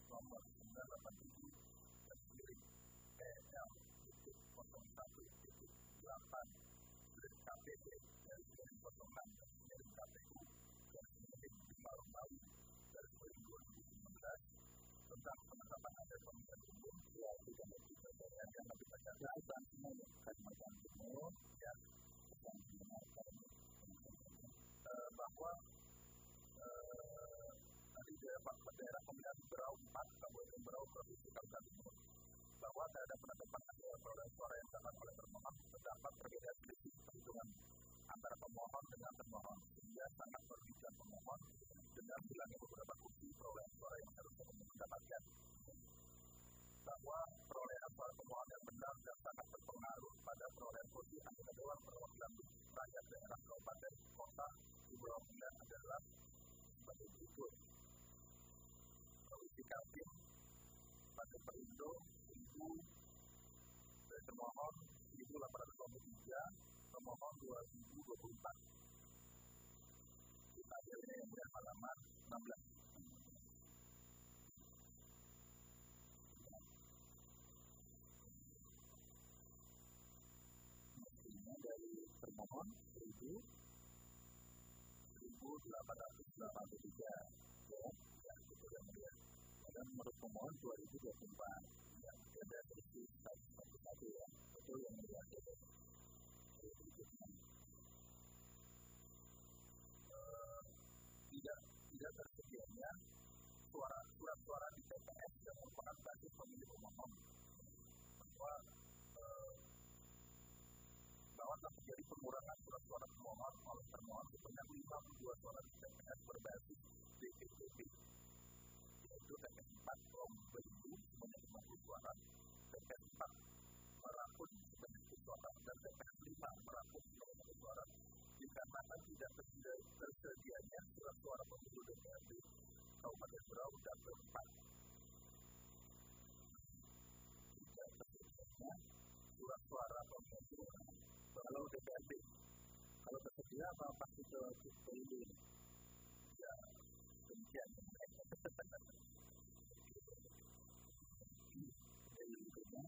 nomor sembilan delapan tujuh dan milik P L nol satu delapan K P B dari nol enam dan K P U dari milik lima Romawi dari dua ribu sembilan belas tentang penetapan ada pemilihan umum ya tidak ada yang yang lebih banyak dan semua kalimat umum ya bahwa tadi daerah daerah pemilihan Berau empat Kabupaten Berau Provinsi Kalimantan Timur bahwa terhadap penetapan hasil perolehan suara yang didapat oleh termohon terdapat perbedaan selisih perhitungan antara pemohon dengan termohon sehingga sangat merugikan pemohon dengan hilangnya beberapa kursi perolehan suara yang harusnya mendapatkan bahwa perolehan suara pemohon yang benar dan sangat berpengaruh pada perolehan kursi anggota Dewan Perwakilan Rakyat Daerah Kabupaten Kota di Berau sembilan adalah sebagai berikut. Provinsi Kaltim pada Perindo seribu dari termohon seribu delapan ratus dua puluh tiga, termohon dua ribu dua puluh empat. Kita hasilnya yang mulia halaman enam belas. Ini dari termohon seribu delapan ratus delapan puluh tiga ya, ya itu yang mulia. Dan menurut pemohon dua ribu dua puluh empat ya, ada selisih satu satu ya, itu yang mulia. Uh, tidak tidak tersedianya suara surat suara di T P S yang merupakan basis pemilih pemohon bahwa uh, bahwa terjadi pengurangan surat suara pemohon oleh termohon sebanyak lima puluh dua suara di T P S berbasis D P T B yaitu T P S empat Belitung sebanyak lima puluh suara, T P S empat Merakun sebanyak sepuluh suara dan T P S lima Merakun sebanyak satu suara dikarenakan tidak tersedianya surat suara pemilu D P R D Kabupaten Berau Dapil empat tidak tersedianya surat suara pemilu kalau D P R D kalau tersedia apa pasti ke pemilu ya demikian jadi berikutnya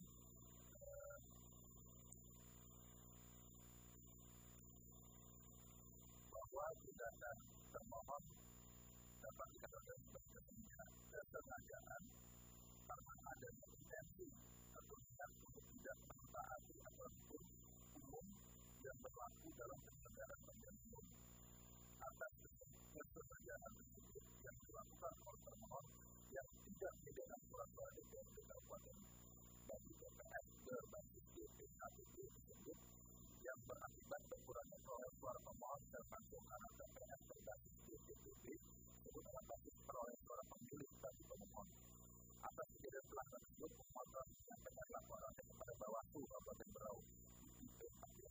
bahwa gugatan termohon dapat dikatakan sebagai kesengajaan karena adanya intensi atau niat untuk tidak mentaati aturan hukum umum yang berlaku dalam penyelenggaraan pemilihan umum atas kesengajaan tersebut yang dilakukan oleh termohon yang tidak diberikan surat suara D P R D Kabupaten bagi T P S berbasis D P K B tersebut yang berakibat berkurangnya perolehan suara pemohon dan penjelasan T P S berbasis D P T B tersebut adalah basis perolehan suara pemilih bagi pemohon. Atas kejadian pelanggaran tersebut, pemohon telah menyampaikan laporannya kepada Bawaslu Kabupaten Berau di I P K B.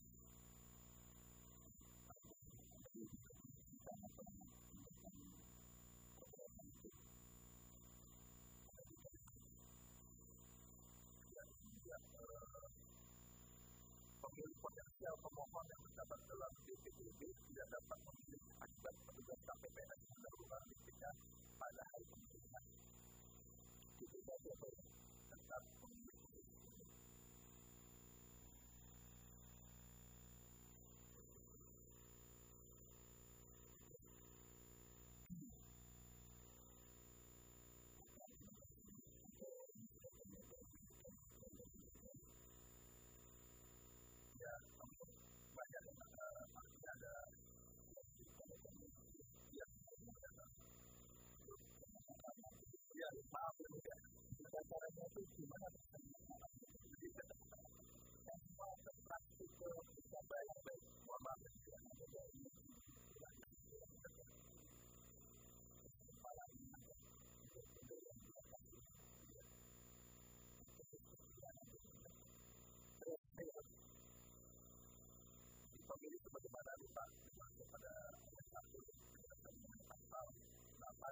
Pemilih potensial pemohon yang terdapat dalam D P T B tidak dapat memilih akibat petugas K P P S mendahulukan listriknya pada hari pemilihan. Itu saja tetap memilih. Ya, banyak yang artinya ada ya, maaf ya, caranya itu gimana? Jadi yang mau praktik ke yang baik baik, mohon maaf ya, ada ini pemilih sebagaimana lupa kepada satu pasal delapan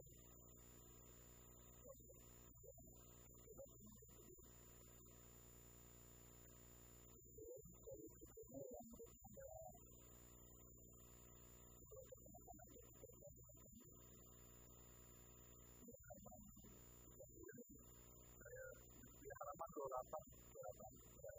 dapat jawaban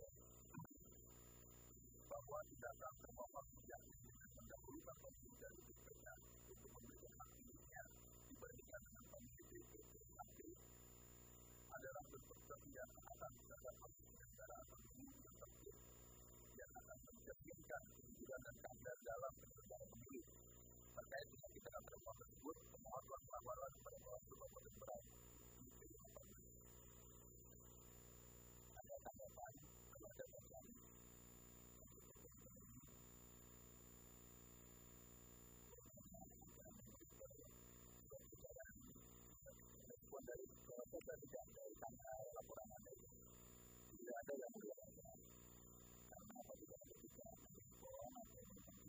bahwa tindakan termohon yang mendahulukan pemilik dari B P K untuk memberikan hak pilihnya dibandingkan dengan pemilik B P K adalah bentuk ketidaktaatan terhadap pemilik negara atau pemilik tertentu yang akan mencerminkan kejujuran dan keadilan dalam penyelenggaraan pemilu. Terkait dengan tindakan termohon tersebut, pemohon telah melaporkan kepada Bawaslu Kabupaten Berau. Ada tanggapan kepada kami. Respon dari kita tidak dari laporan Anda itu tidak ada yang melihatnya karena apabila kita menghimbauan atau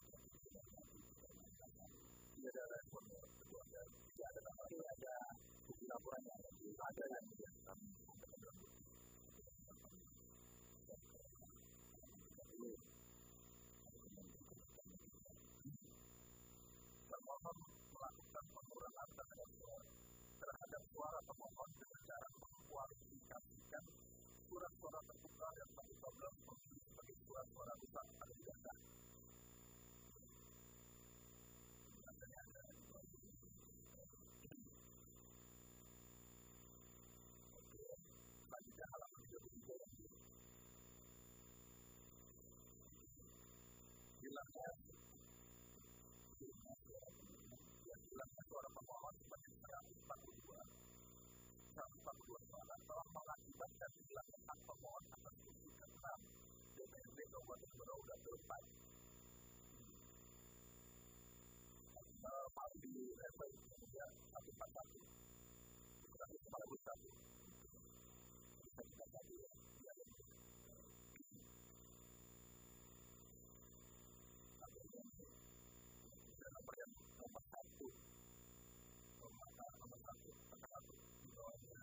tidak ada respon kedua dari tidak ada nama tidak ada bukti laporan yang ada yang kami termohon melakukan pengurangan terhadap terhadap suara pemohon dengan cara mengkualifikasikan surat suara terbuka dan satu problem memilih sebagai surat suara rusak atau tidak sah. Selanjutnya halaman tiga puluh tiga yang hilangnya hilangnya suara pemohon sebanyak seratus empat puluh dua seratus empat puluh dua suara telah mengakibatkan hilangnya hak pemohon atas kursi ke enam D P R D Kabupaten Berau dan keempat. Mau di level tiga satu empat satu terakhir kepala satu bisa kita tadi ya dan nomor yang nomor satu nomor nomor satu nomor satu di bawahnya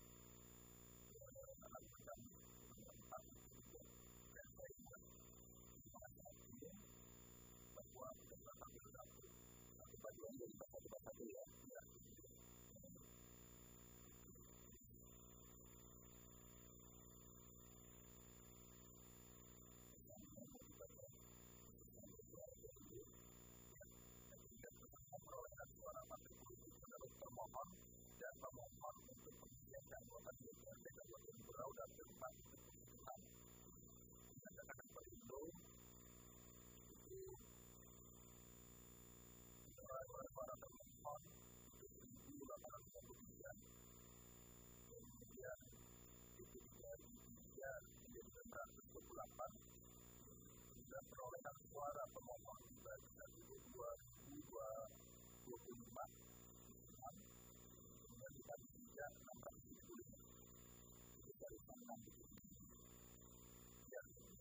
anak macam empat dan lainnya bahwa kita ambil satu satu bagian dari satu satu ya ya memperolehkan suara partai politik menurut termohon dan pemohon untuk pemilihan anggota D P R D Kabupaten Berau dan keempat untuk pemilihan menyatakan perindo itu suara suara termohon itu seribu delapan ratus dua puluh tiga kemudian itu dari tiga ribu sembilan ratus dua puluh delapan dan perolehan suara pemohon dari dua ribu dua puluh lima kemudian dibagi tiga enam ratus tujuh puluh lima itu dari enam ya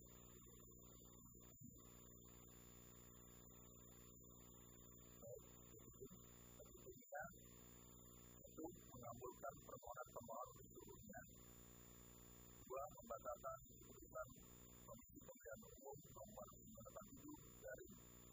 ketika itu mengabulkan permohonan pemohon seluruhnya dua membatalkan keputusan Komisi Pemilihan Umum nomor sembilan delapan tujuh dari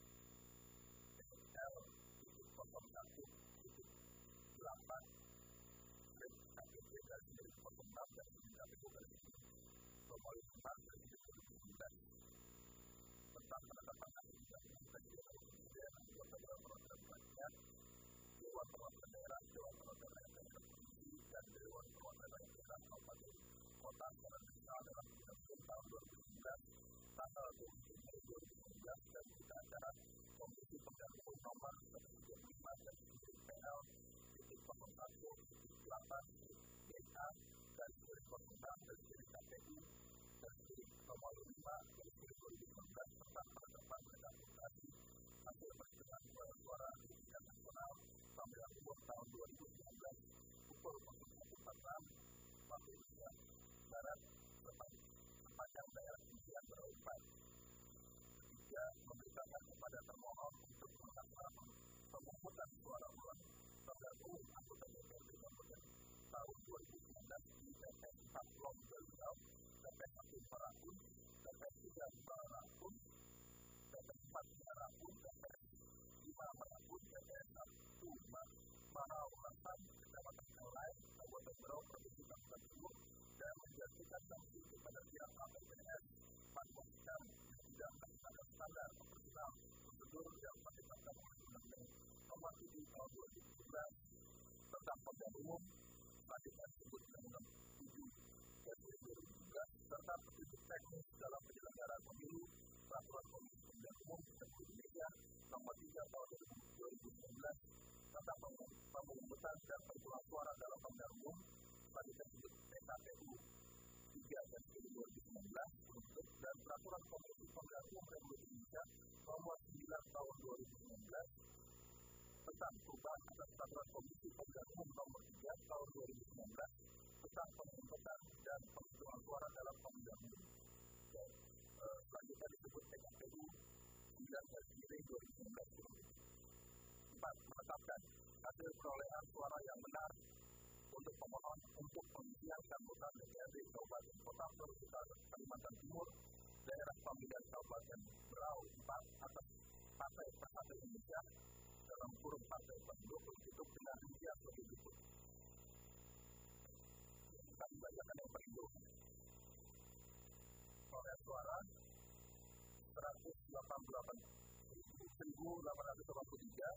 L nol satu delapan K P P dari nol enam dan K P U dari nomor empat dari dua ribu sembilan tentang penetapan undang-undang presiden dan presiden anggota dewan perwakilan rakyat, dewan perwakilan daerah, dewan perwakilan rakyat daerah provinsi dan dewan perwakilan rakyat daerah kabupaten kota secara nasional dalam undang-undang tahun dua ribu sembilan belas tanggal dua puluh tujuh Mei dua ribu sembilan belas dan berita acara Komisi Pemilihan Umum nomor seratus dua puluh lima dan P L titik nol satu titik delapan B A dan nol enam dari K P U dan nomor lima dari dua ribu sembilan belas tentang penetapan rekapitulasi hasil perhitungan suara di tingkat nasional pemilihan umum tahun dua ribu sembilan belas pukul satu empat puluh enam waktu Indonesia Barat sepanjang daerah pemilihan berempat. Ketiga, memberitakan kepada termohon untuk melaksanakan pemungutan suara ulang pemilihan umum anggota D P R D Kabupaten tahun dua ribu sembilan belas di T P S empat Lom Berau, T P S satu Parahun, T P S tiga Parahun, T P S empat Parahun, T P S lima Parahun, T P S satu Marau Ratan, Kecamatan Kelai, Kabupaten Berau, Provinsi Kabupaten Berau, dan menjatuhkan memberikan sanksi kepada pihak A P P S pastikan tidak melaksanakan standar operasional prosedur yang ditetapkan oleh Undang-Undang Nomor tujuh Tahun dua ribu tujuh belas tentang Pemilihan Umum selanjutnya disebut Undang-Undang tujuh dua ribu tujuh belas serta petunjuk teknis dalam penyelenggaraan pemilu peraturan Komisi Pemilihan Umum Republik Indonesia Nomor tiga Tahun dua ribu sembilan belas tentang pemungutan dan penghitungan suara dalam pemilihan umum selanjutnya disebut P K P U tiga dua ribu sembilan belas dan peraturan Komisi Pemilihan Umum Republik Indonesia Nomor sembilan Tahun dua ribu sembilan belas tentang perubahan atas peraturan Komisi Pemilihan Umum Nomor tiga Tahun dua ribu sembilan belas tentang pemungutan dan penghitungan suara dalam pemilihan umum. Selanjutnya disebut P K P U sembilan dua ribu sembilan belas. Empat, menetapkan hasil perolehan suara yang benar untuk pemohon untuk pemilihan anggota D P R D Kabupaten Kota Sulawesi Utara Kalimantan Timur daerah pemilihan Kabupaten Berau empat atas Partai Persatuan Indonesia dalam kurung Partai Penduduk Hidup dengan rincian sebagai berikut. Kami bacakan yang berikut. Perolehan suara seratus delapan puluh delapan ribu delapan ratus delapan puluh tiga.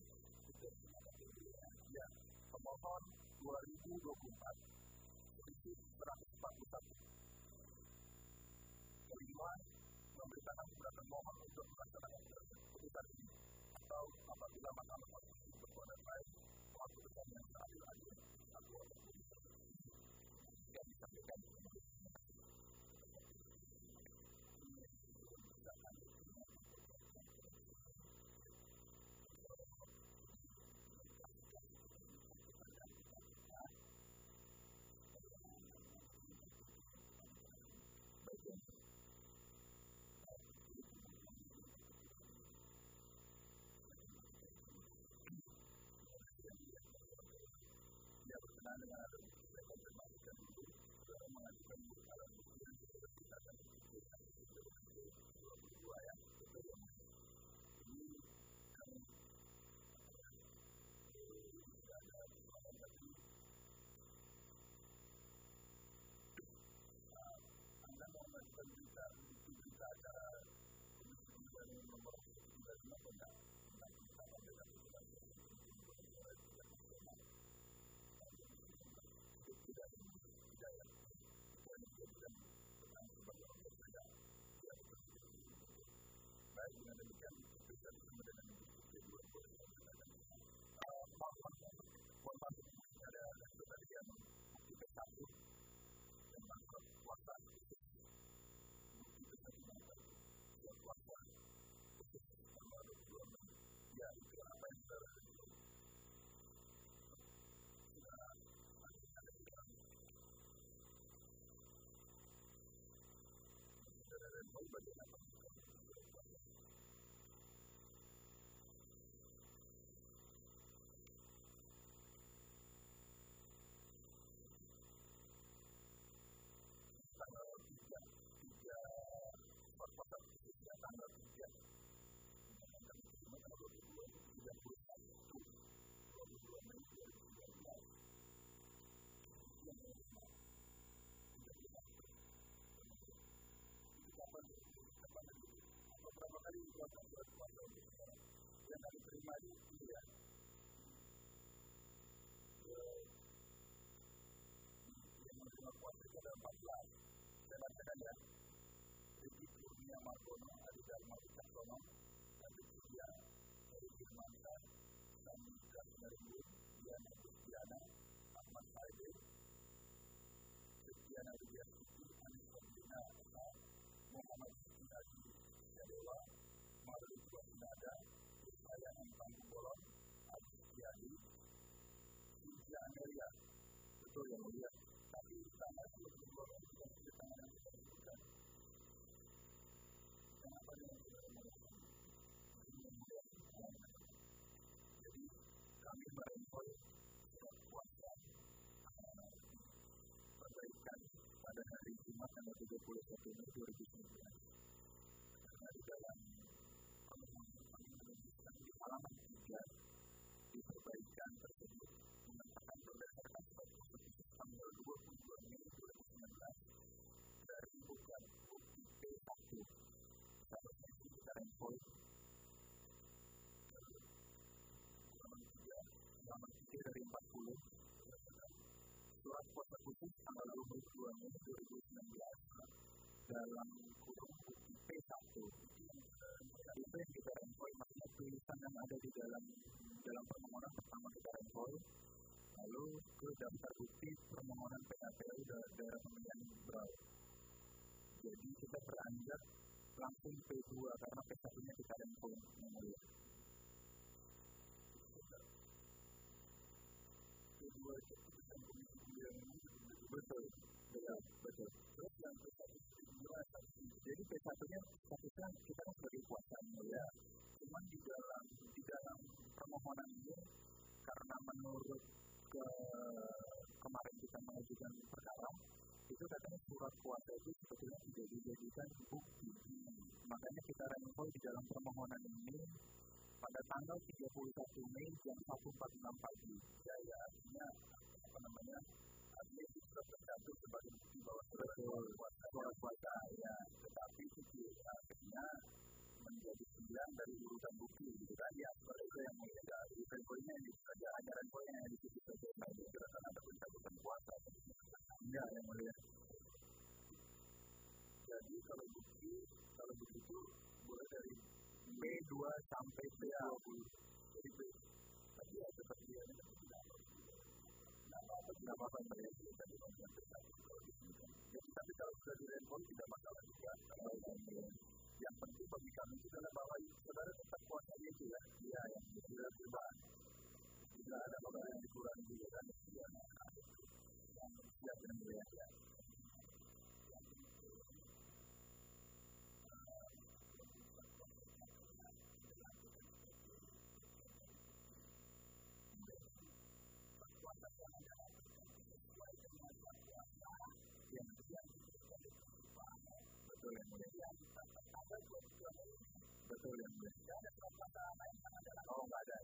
Ya, pemohon dua ribu dua puluh empat, selisih seratus empat puluh satu. Kelima, memberitakan kepada pemohon untuk melaksanakan keputusan ini atau apabila Mahkamah Konstitusi berkewenangan lain mohon putusan yang seadil-adil atau yang disampaikan. Ya, berkenaan dengan ada saya konfirmasikan dulu saudara mengajukan perkara yang sudah kita akan diskusikan dua puluh dua ya. Ini kami sudah ada persoalan tadi. Anda mau mengajukan berita berita acara Komisi Pemilihan Nomor sembilan puluh lima tentang tentang kita memberikan persoalan tidak tidak ya dan kemudian tentang sebagai orang saja ya baik dengan demikian kita bersama dengan diskusi dua puluh mohon mohon ada ada tadi yang bukti P satu tentang kekuasaan bukti P satu tentang kekuasaan ya itu apa yang kita dan mau bagaimana tanggal tiga tiga perpotan khususnya tanggal tiga tanggal tiga dua ribu tiga puluh satu dua ribu dua Mei dua ribu sembilan belas beberapa kali dibuatkan surat kuasa untuk sekarang yang kami terima itu ya yang menerima kuasa itu ada empat belas saya bacakan ya Riki Kurnia Margono Adi Dharma Wicaksono Adi Surya Adi Firmansyah Sami Kasnaringin Diana Kristiana Ahmad Saidi Kristiana Widya Suci Anis Wabdina Muhammad Sinadi Yadewa Maruli Suwasinada Saya Antang Bolon Agus Yadi Sintia Amelia betul yang mulia tapi sangat belum bolon dan kita yang kita sebutkan kenapa dengan saudara melakukan yang mulia jadi kami merespon surat kuasa perbaikan pada hari Jumat tanggal tiga puluh satu Mei dua ribu sembilan belas karena di dalam di halaman tiga di perbaikan tersebut mengatakan berdasarkan tanggal dua puluh dua Mei dua ribu sembilan belas puluh surat kuasa khusus tanggal dua puluh dua Mei dua ribu sembilan belas dalam kurung bukti P satu itu yang kita rempoi, maksudnya tulisan yang ada di dalam dalam permohonan pertama kita rempoi lalu ke daftar bukti permohonan P K P U daerah pemilihan Brau. Jadi kita beranjak langsung P dua karena P satu nya kita rempoi yang mulia. P dua itu keputusan komisi pemilihan umum betul, betul, betul. Terus yang P satu P dua jadi P satu nya statusnya kita kan sebagai kuasa mulia. Cuman di dalam di dalam permohonan ini karena menurut ke kemarin kita mengajukan perkara itu katanya surat kuasa itu sebetulnya tidak dijadikan bukti. Makanya kita rempoi di dalam permohonan ini pada tanggal tiga puluh satu Mei jam satu empat puluh enam pagi. Ya, ya artinya apa namanya? Artinya itu sudah tercantum sebagai bukti bahwa surat kuasa, surat kuasa ya, tetapi itu akhirnya menjadi sembilan dari urutan bukti gitu kan ya, seperti itu yang mulai dari rempoi-nya yang saja hanya rempoi-nya yang disitu saja nah itu kira-kira ada pencabutan kuasa enggak yang mulia. Jadi kalau bukti kalau begitu boleh dari P dua sampai P dua puluh jadi P tapi ya seperti dia ini tidak apa-apa tidak apa-apa berarti tadi konten P satu jadi tapi kalau sudah dirempoi tidak masalah juga yang penting bagi kami itu adalah bahwa saudara tetap kuasanya itu ya dia yang tidak berubah tidak ada orang yang dikurangi juga kan dia yang siap dan melihat ya betul yang mulia betul yang mulia oh nggak ada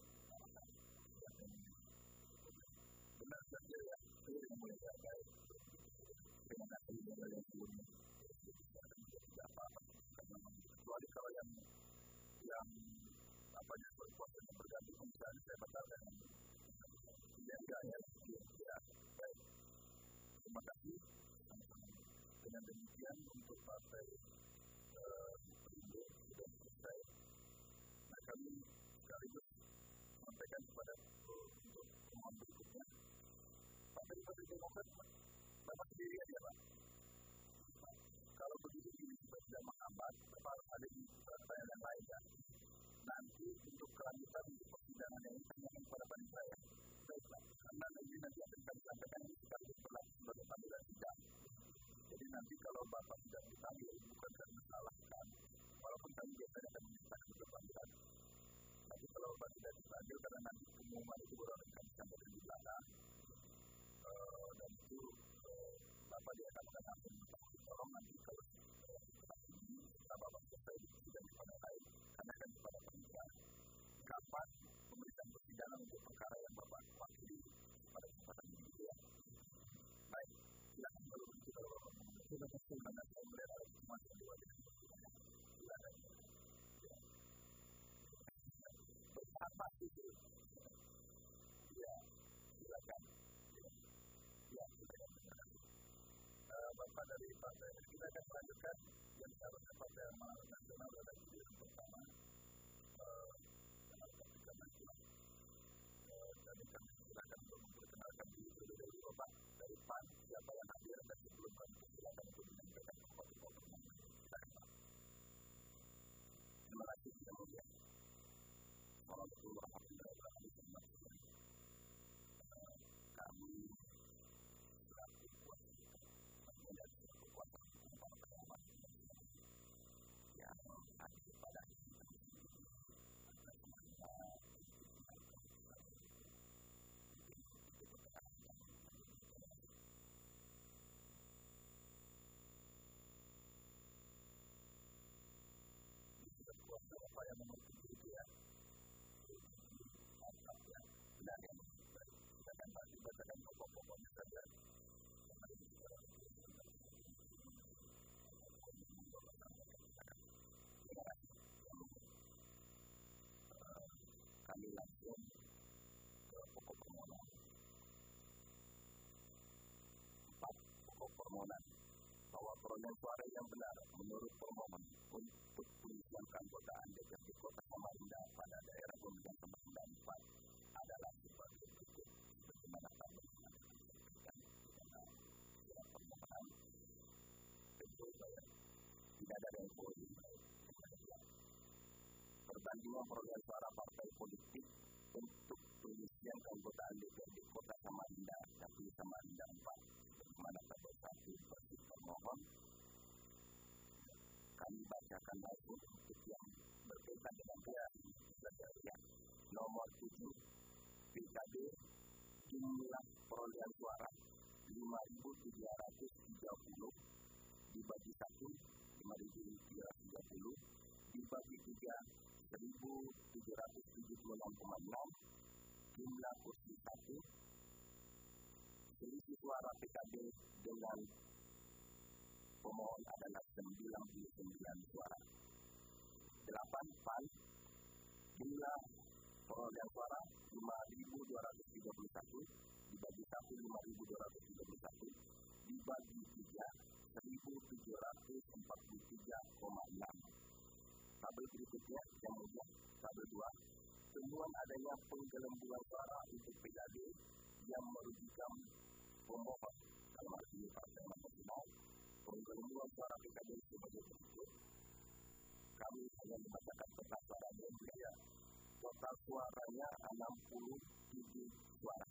benar saja ya itu yang mulia baik terima kasih dari yang sebelumnya tidak apa-apa kecuali kalau yang yang apa yang berkuasa yang bergantung misalnya saya batalkan yang tidak ya ya baik terima kasih dengan demikian untuk partai Perindo sudah selesai. Nah kami sekaligus sampaikan kepada untuk permohonan berikutnya. Partai Partai Demokrat memang sendiri aja Pak. Kalau begitu ini juga tidak menghambat, harus ada di partai yang lain kan. Nanti untuk kelanjutan untuk persidangan yang ini hanya kepada panitia saya. Baiklah, karena ini nanti akan kami sampaikan ini sekaligus berlaku sebagai panggilan sidang. Jadi nanti kalau Bapak tidak dipanggil, bukan karena salahkan, walaupun kami biasanya akan menyatakan untuk panggilan. Tapi kalau Bapak tidak dipanggil, karena nanti pengumuman itu baru akan kami sampaikan di belakang. Uh, dan itu uh, Bapak dia akan mengatur tolong nanti kalau ini kita Bapak selesai tidak dipanggil lain, karena akan kepada panggilan. Kapan pemeriksaan persidangan untuk perkara yang Bapak wakili pada kesempatan ini ya. Baik, silakan kalau begitu kalau Bapak sudah terima kasih melihat ada semua yang diwakili. Silakan. Apa itu? Ya, silakan. Ya, silakan. Uh, Bapak dari partai kita akan melanjutkan yang seharusnya Partai Amanat Nasional pada pilihan pertama. Uh, dan kami silakan untuk memperkenalkan diri dari Bapak dari P A N siapa yang hadir dan sebelum kami silakan untuk menyampaikan pokok-pokok silakan Pak. Terima kasih yang mulia. Assalamualaikum warahmatullahi wabarakatuh. Kami selaku kuasa dan kuasa pengamat yang hadir pada upaya menutup itu ya permohonan bahwa perolehan suara yang benar menurut permohonan untuk pengisian keanggotaan D P R D Kota Samarinda pada daerah pemilihan nomor sembilan puluh empat adalah sebagai berikut. Bagaimana kami menyampaikan dalam surat permohonan, tentu saya tidak ada yang boleh perbandingan perolehan suara partai politik untuk pengisian keanggotaan D P R D Kota Samarinda Dapil Samarinda empat. Bagaimana pada satu versi permohon kami bacakan langsung untuk yang berkaitan dengan dia ya. Nomor tujuh P K B jumlah perolehan suara lima ribu tiga ratus tiga puluh dibagi satu lima ribu tiga ratus tiga puluh dibagi tiga seribu tujuh ratus tujuh puluh enam koma enam. Jumlah kursi satu, selisih suara P K B dengan pemohon adalah sembilan puluh sembilan suara. Delapan P A N, jumlah perolehan suara lima ribu dua ratus tiga puluh satu dibagi satu lima ribu dua ratus tiga puluh satu dibagi tiga seribu tujuh ratus empat puluh tiga koma enam. Tabel berikutnya yang mulia, tabel dua, temuan adanya penggelembungan suara untuk P K B yang merugikan pemohon. Dalam arti Partai Nasional, penggelembungan suara P K B sebagai berikut. Kami hanya membacakan peta suara yang mulia. Total suaranya enam puluh tujuh suara.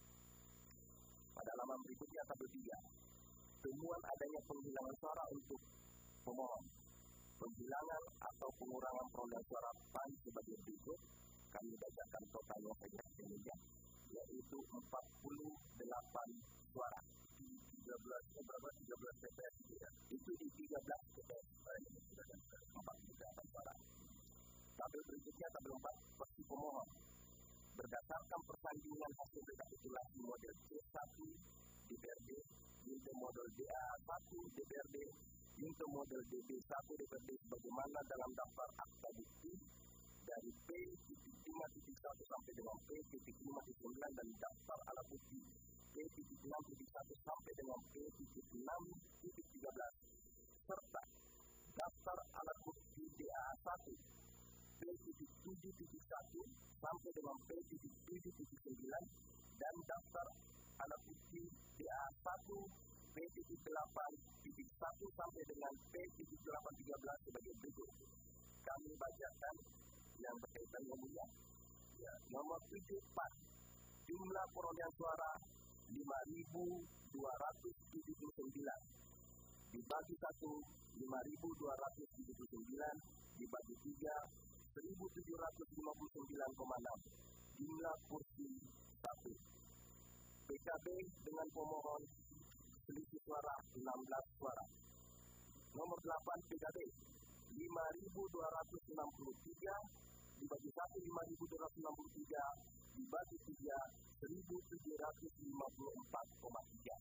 Pada halaman berikutnya tabel tiga, temuan adanya penghilangan suara untuk pemohon. Penghilangan atau pengurangan perolehan suara P A N sebagai berikut. Kami bacakan totalnya saja semuanya, yaitu empat puluh delapan suara di tiga belas, berapa tiga belas T P S ya. Itu di tiga belas T P S ini sudah ada empat puluh delapan suara. Tabel berikutnya tabel empat versi pemohon. Berdasarkan persandingan hasil rekapitulasi model C satu D P R D, untuk model D A satu D P R D, untuk model D B satu D P R D sebagaimana dalam daftar akta bukti dari P lima satu sampai dengan P lima sembilan dan daftar alat bukti P enam satu sampai dengan P enam tiga belas serta daftar alat bukti D A satu P tujuh satu sampai dengan P tujuh sembilan dan daftar alat bukti D A satu P delapan satu sampai dengan P delapan tiga belas sebagai berikut. Kami bacakan yang berkaitan yang mulia. Ya, nomor tujuh P A N, jumlah perolehan suara lima ribu dua ratus tujuh puluh sembilan dibagi satu lima ribu dua ratus tujuh puluh sembilan dibagi tiga seribu tujuh ratus lima puluh sembilan koma enam. Jumlah kursi satu. P K B dengan pemohon selisih suara enam belas suara. Nomor delapan P K B lima ribu dua ratus enam puluh tiga dibagi satu lima ribu dua ratus enam puluh tiga dibagi tiga seribu tujuh ratus lima puluh empat koma tiga.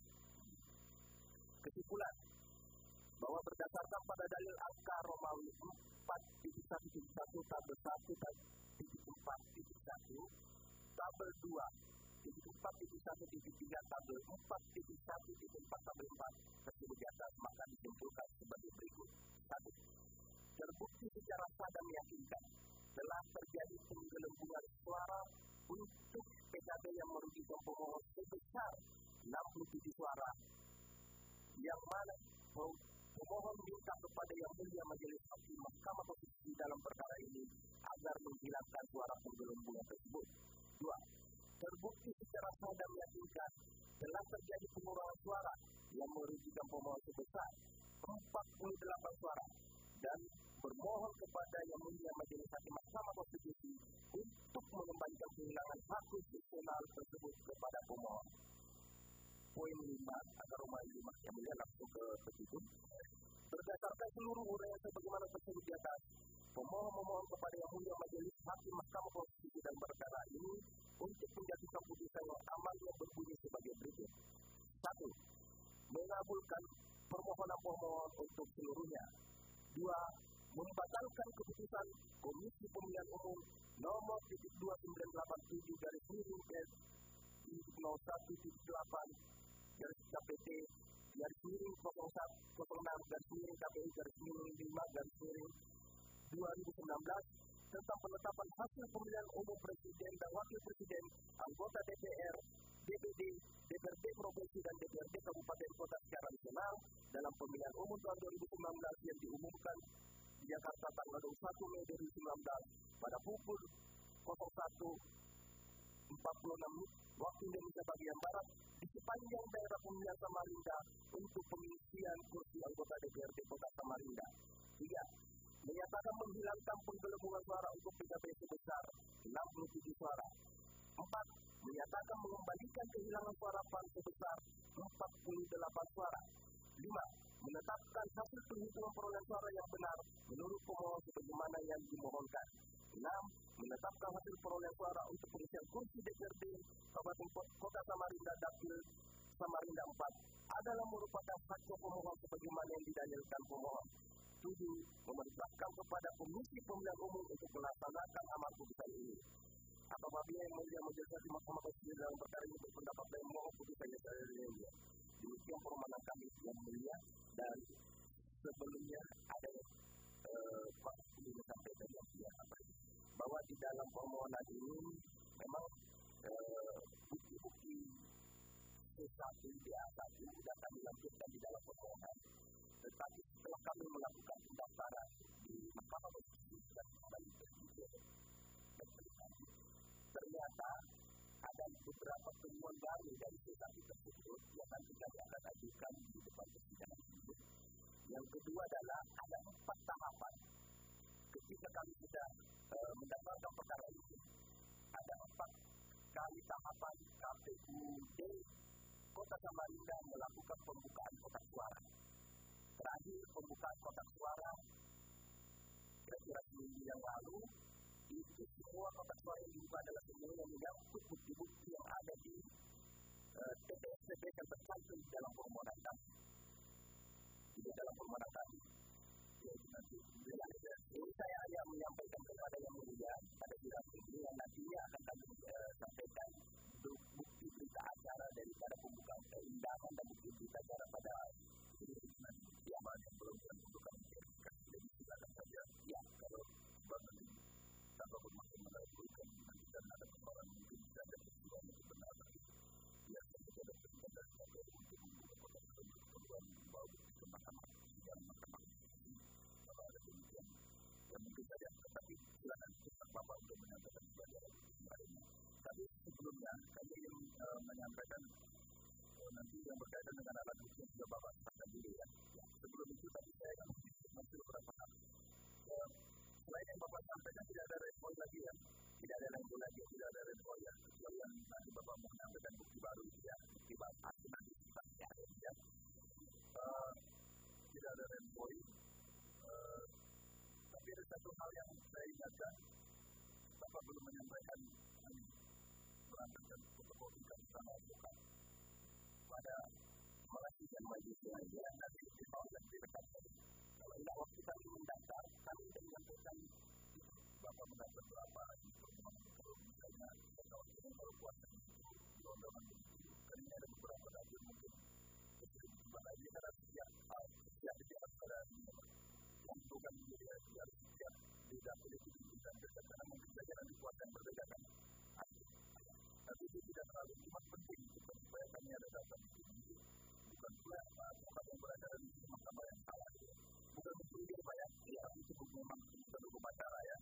Kesimpulan bahwa berdasarkan pada dalil angka Romawi empat titik satu titik satu tabel satu titik empat titik satu tabel dua titik empat titik satu titik tiga tabel empat titik satu titik empat tabel empat tersebut di atas, maka disimpulkan sebagai berikut. Satu, terbukti secara sah dan meyakinkan telah terjadi penggelembungan suara untuk P K B yang merugikan pemohon sebesar enam puluh tujuh suara, yang mana pemohon minta kepada Yang Mulia Majelis Hakim Mahkamah Konstitusi dalam perkara ini agar menghilangkan suara penggelembungan tersebut. Dua, terbukti secara sah dan meyakinkan telah terjadi pengurangan suara yang merugikan pemohon sebesar empat puluh delapan suara dan bermohon kepada Yang Mulia Majelis Hakim Mahkamah Konstitusi untuk mengembalikan kehilangan hak konstitusional tersebut kepada pemohon. Poin lima atau Romawi lima yang mulia langsung ke petitum. Berdasarkan seluruh uraian sebagaimana tersebut di atas, pemohon memohon kepada Yang Mulia Majelis Hakim Mahkamah Konstitusi dan perkara ini untuk menjatuhkan putusan yang amalnya berbunyi sebagai berikut. Satu, mengabulkan permohonan pemohon untuk seluruhnya. Dua, membatalkan keputusan Komisi Pemilihan Umum nomor dua sembilan delapan tujuh garis miring nol satu delapan garis K P T garis miring nol satu nol enam garis miring K P U garis miring lima garis miring dua ribu sembilan belas tentang penetapan hasil pemilihan umum presiden dan wakil presiden, anggota D P R, D P D, D P R D provinsi dan D P R D kabupaten kota secara nasional dalam pemilihan umum tahun dua ribu sembilan belas yang diumumkan di Jakarta tanggal dua puluh satu Mei dua ribu sembilan belas pada pukul nol satu empat puluh enam waktu Indonesia bagian Barat di sepanjang daerah pemilihan Samarinda untuk pengisian kursi anggota D P R D Kota Samarinda. Tiga, menyatakan menghilangkan penggelembungan suara untuk P K B sebesar enam puluh tujuh suara. Empat, menyatakan mengembalikan kehilangan suara P A N sebesar empat puluh delapan suara. Lima, menetapkan hasil penghitungan perolehan suara yang benar menurut pemohon sebagaimana yang dimohonkan. Enam, menetapkan hasil perolehan suara untuk pengisian kursi D P R D Kabupaten Kota Samarinda Dapil Samarinda empat adalah merupakan hak pemohon sebagaimana yang didalilkan pemohon. Tujuh, memerintahkan kepada Komisi Pemilihan Umum untuk melaksanakan amar putusan ini. Apabila yang mulia majelis hakim Mahkamah Konstitusi dalam perkara ini berpendapat dan memohon putusannya secara mulia. Demikian permohonan kami yang mulia, dan sebelumnya ada eh, Pak ini sampaikan yang mulia bahwa di dalam permohonan ini memang eh, bukti-bukti C satu D A satu sudah kami lanjutkan di dalam permohonan. Tetapi setelah kami melakukan pendaftaran di Mahkamah Konstitusi dan kembali berpikir, ternyata ada beberapa temuan baru dari C satu tersebut yang nanti kami akan ajukan di depan persidangan ini. Yang kedua adalah ada empat tahapan. Ketika kami sudah e, mendaftarkan perkara ini, ada empat kali tahapan K P U D Kota Samarinda melakukan pembukaan kotak suara. Terakhir pembukaan kotak suara kira-kira seminggu yang lalu, itu semua kotak suara yang dibuka adalah semua yang menyangkut bukti-bukti yang ada di uh, T P S T P yang tercantum dalam permohonan kami. Di dalam permohonan kami. Ya, nanti ini saya hanya menyampaikan kepada yang mulia pada bidang ini yang nantinya akan kami uh, sampaikan bukti berita acara daripada pembukaan keindahan dan bukti berita acara pada ini nanti yang belum untuk kami kirimkan. Jadi silakan saja. Ya, kalau bagi tanpa bermaksud melakukan nanti dan ada persoalan mungkin bisa ada peristiwa yang benar lagi. Ya, kita ada peristiwa dari sampai untuk membuka kotak tersebut kemudian membawa bukti ke mahkamah dan mahkamah ini kalau ada demikian. Ya mungkin saja, tetapi silakan kita bapak untuk menyampaikan sebagai lainnya. Tapi sebelumnya kami ingin uh, menyampaikan uh, nanti yang berkaitan dengan alat bukti yang sudah bapak sampaikan dulu ya. Ya. Sebelum itu tadi saya akan masih beberapa hal. Uh, Selain yang Bapak sampaikan tidak ada respon lagi ya, tidak ada lagi lagi, tidak ada respon ya. Kecuali yang nanti Bapak mau menyampaikan bukti baru ya, bukti baru nanti nanti kita ya, ya. Uh, tidak ada respon. Uh, tapi ada satu hal yang saya ingatkan, Bapak belum menyampaikan kami melakukan protokol kita sama advokat pada melakukan majelisnya yang nanti di bawah dan direkam tadi. Kalau tidak waktu kami mendaftar, kami ingin menyampaikan Bapak mendapat berapa di permohonan kalau misalnya kalau ini kalau puasa itu di undangan itu karena ada beberapa dapur mungkin bukan lagi karena setiap setiap setiap pada yang bukan menjadi setiap setiap di dapur itu bisa berbeda karena mungkin saja nanti puasa yang berbeda kan. Tapi itu tidak terlalu cuma penting supaya kami ada data di sini. Bukan pula tempat yang berada di mahkamah yang salah. Bukan betul Pak ya, ya itu memang sudah hukum acara ya.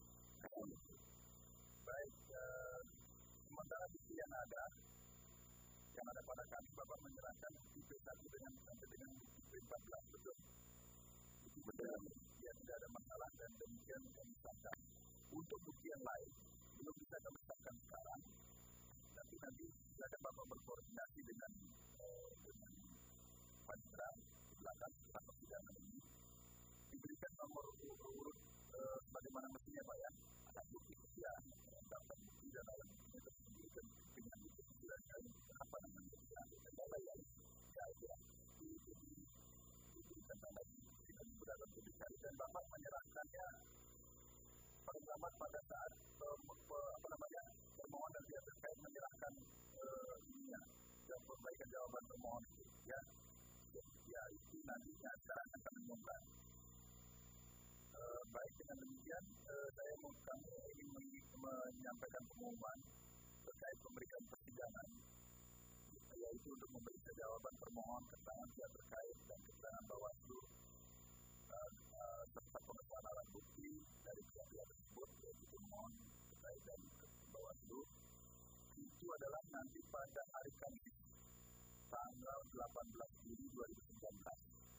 Baik, eh, sementara bukti yang ada, yang ada pada kami, Bapak menyerahkan bukti P satu dengan sampai dengan bukti P empat belas, betul? Itu benar, ya tidak ada masalah dan demikian kami sahkan. Untuk bukti yang lain, belum bisa kami sahkan sekarang, tapi nanti ada Bapak berkoordinasi dengan eh, dengan Panitra di belakang setelah persidangan ini. Diberikan nomor urut uh, bagaimana mestinya Pak ya, ada bukti usia, daftar bukti dan alat bukti tersebut dengan bukti usia dan apa namanya ya, segala yang ya itu diberikan lagi dengan mudah dan dicari dan Bapak menyerahkannya pertama pada saat uh, apa namanya permohonan dia terkait menyerahkan uh, ini ya, perbaikan jawaban permohonan itu ya. ya itu nantinya sekarang akan mengumumkan. Uh, baik dengan demikian, uh, saya mau kami ingin menyampaikan pengumuman terkait pemberian persidangan, yaitu untuk memberikan jawaban permohon keterangan pihak terkait dan keterangan Bawaslu uh, uh, serta pengetahuan alat bukti dari pihak-pihak tersebut, yaitu pemohon terkait dan Bawaslu. Itu adalah nanti pada hari Kamis tanggal delapan belas Juli dua ribu sembilan belas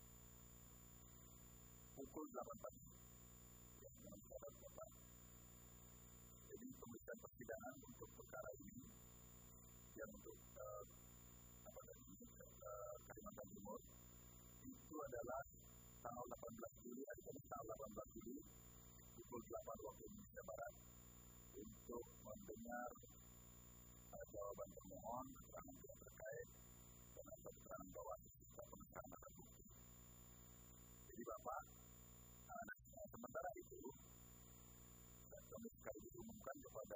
pukul delapan pagi. Ya, jadi pemeriksaan persidangan untuk perkara ini yang untuk uh, apa tadi uh, Kalimantan Timur itu adalah tanggal delapan belas Juli, hari Kamis tanggal delapan belas Juli pukul delapan waktu Indonesia Barat untuk mendengar uh, jawaban permohon keterangan yang terkait dengan keterangan Bawaslu serta pengetahuan alat bukti. Jadi Bapak, uh, nah, sementara itu kami sekali diumumkan kepada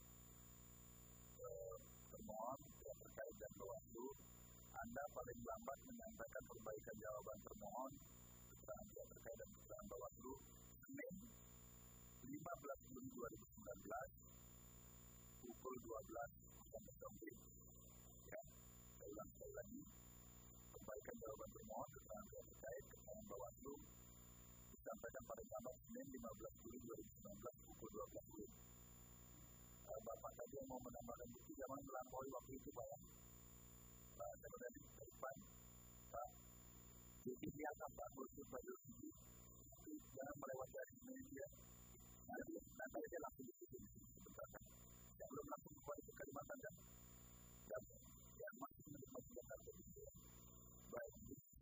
uh, termohon yang terkait dan Bawaslu, Anda paling lambat menyampaikan perbaikan jawaban termohon keterangan yang terkait dan keterangan Bawaslu Senin lima belas Juli dua ribu sembilan belas pukul dua belas waktu. Ya, saya ulang sekali lagi, perbaikan jawaban termohon keterangan yang terkait keterangan Bawaslu disampaikan pada tanggal Senin lima belas Juli dua ribu sembilan belas pukul dua belas. Uh, Bapak tadi yang mau menambahkan bukti jangan melampaui waktu itu, Pak. Uh, saya berada di depan, Pak. Jadi lihat apa bukti pada bukti, tapi jangan melewati dari media. Nanti nanti dia langsung di sini sebentar. Yang belum langsung kepada ke Kalimantan dan yang yang masih menerima sudah terjadi. Baik,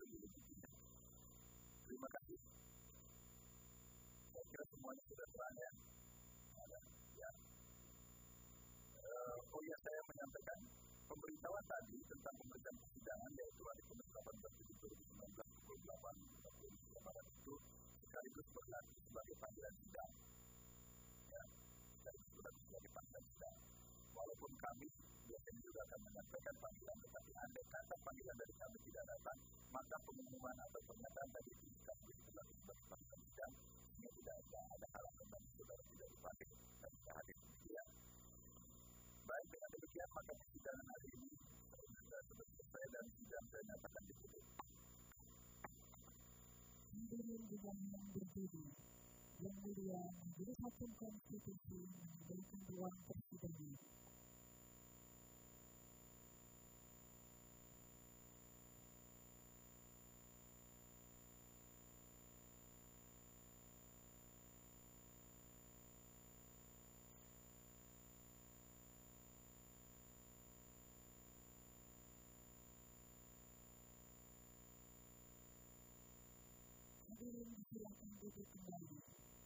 terima kasih. Saya kira semuanya sudah terang ya. Ada, ya. Uh, oh ya, saya menyampaikan pemberitahuan tadi tentang pemeriksaan persidangan yaitu hari Kamis delapan belas Juli dua ribu sembilan belas pukul delapan waktu Indonesia Barat itu sekaligus berlaku sebagai panggilan sidang. Ya, sekaligus berlaku sebagai panggilan sidang. Walaupun kami biasanya juga akan menyampaikan panggilan, tetapi andai kata panggilan dari kami tidak datang, maka pengumuman atau pernyataan tadi sekaligus berlaku sebagai panggilan sidang. Ini tidak ada, ada alasan bagi saudara tidak dipanggil dan tidak hadir. Ya. Baik, dengan demikian maka persidangan hari ini sudah selesai dan sidang saya nyatakan ditutup. Dengan dengan yang berbeda, yang mulia Majelis Hakim Konstitusi memberikan ruang persidangan. Hadirin silakan duduk kembali.